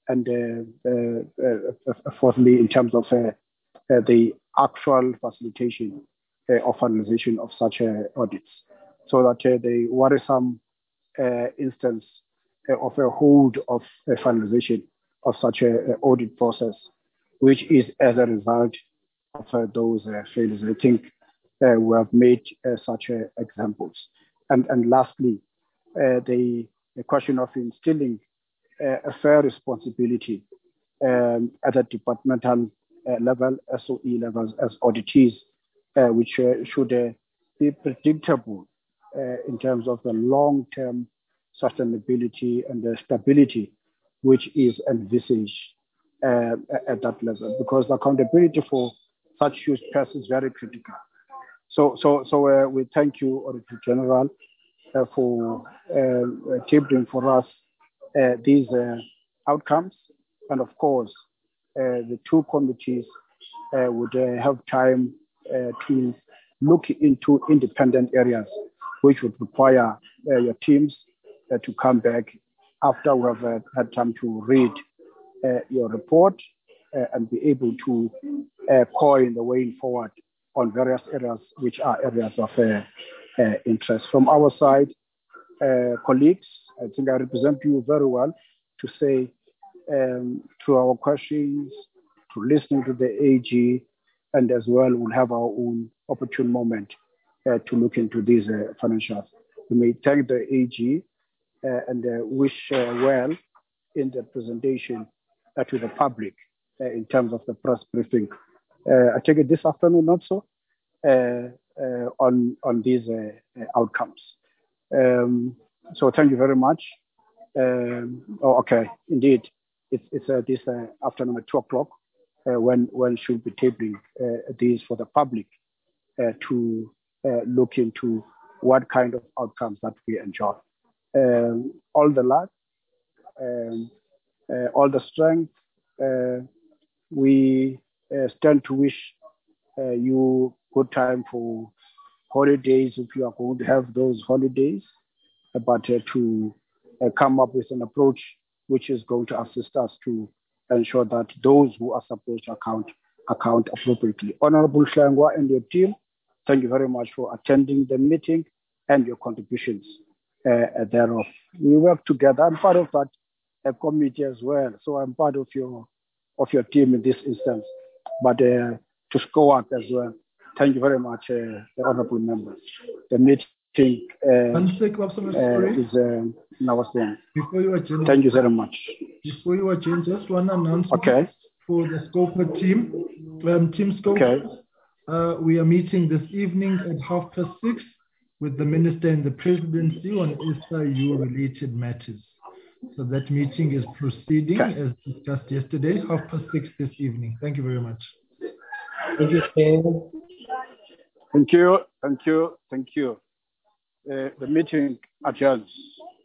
and uh, uh, uh, fourthly, in terms of uh, uh, the actual facilitation uh, of finalization of such uh, audits, so that uh, the worrisome uh, instance uh, of a hold of uh, finalization of such a, a audit process, which is as a result of uh, those uh, failures. I think uh, we have made uh, such uh, examples. And, and lastly, uh, the, the question of instilling uh, a fair responsibility um, at a departmental uh, level, S O E levels, as auditees, uh, which uh, should uh, be predictable uh, in terms of the long-term sustainability and the stability which is envisaged uh, at that level, because accountability for such huge costs is very critical. So, so, so uh, we thank you, Auditor General, uh, for uh, tabling for us uh, these uh, outcomes, and of course, uh, the two committees uh, would uh, have time uh, to look into independent areas, which would require uh, your teams uh, to come back after we have uh, had time to read uh, your report uh, and be able to uh, coin the way forward on various areas which are areas of uh, uh, interest. From our side, uh, colleagues, I think I represent you very well to say um, to our questions, to listening to the A G, and as well we'll have our own opportune moment uh, to look into these uh, financials. We may thank the A G uh, and uh, wish uh, well in the presentation uh, to the public uh, in terms of the press briefing. Uh, I take it this afternoon also uh, uh, on, on these uh, uh, outcomes. Um, so thank you very much. Um, oh, okay, indeed, it's, it's uh, this uh, afternoon at two o'clock uh, when when should be tabling uh, these for the public uh, to uh, look into what kind of outcomes that we enjoy. Um, all the luck, um, uh, all the strength. Uh, we uh, stand to wish uh, you good time for holidays if you are going to have those holidays, but uh, to uh, come up with an approach which is going to assist us to ensure that those who are supposed to account account appropriately. Honorable Hlengwa and your team, thank you very much for attending the meeting and your contributions uh, thereof. We work together. I'm part of that uh, committee as well, so I'm part of your of your team in this instance. But uh, to score up as well, thank you very much, uh, the honorable members. The meeting uh, One sec, Babsam, uh, is uh, now stand. Before you adjourn, Thank you very much. Before you adjourn, just one announcement okay. for the Scopa team. Um, team Scopa, okay. uh, we are meeting this evening at half past six with the Minister and the Presidency on S I U-related matters. So that meeting is proceeding okay. as discussed yesterday, half past six this evening. Thank you very much. Thank you, Chair. Thank you, thank you, thank you. Uh, the meeting adjourns.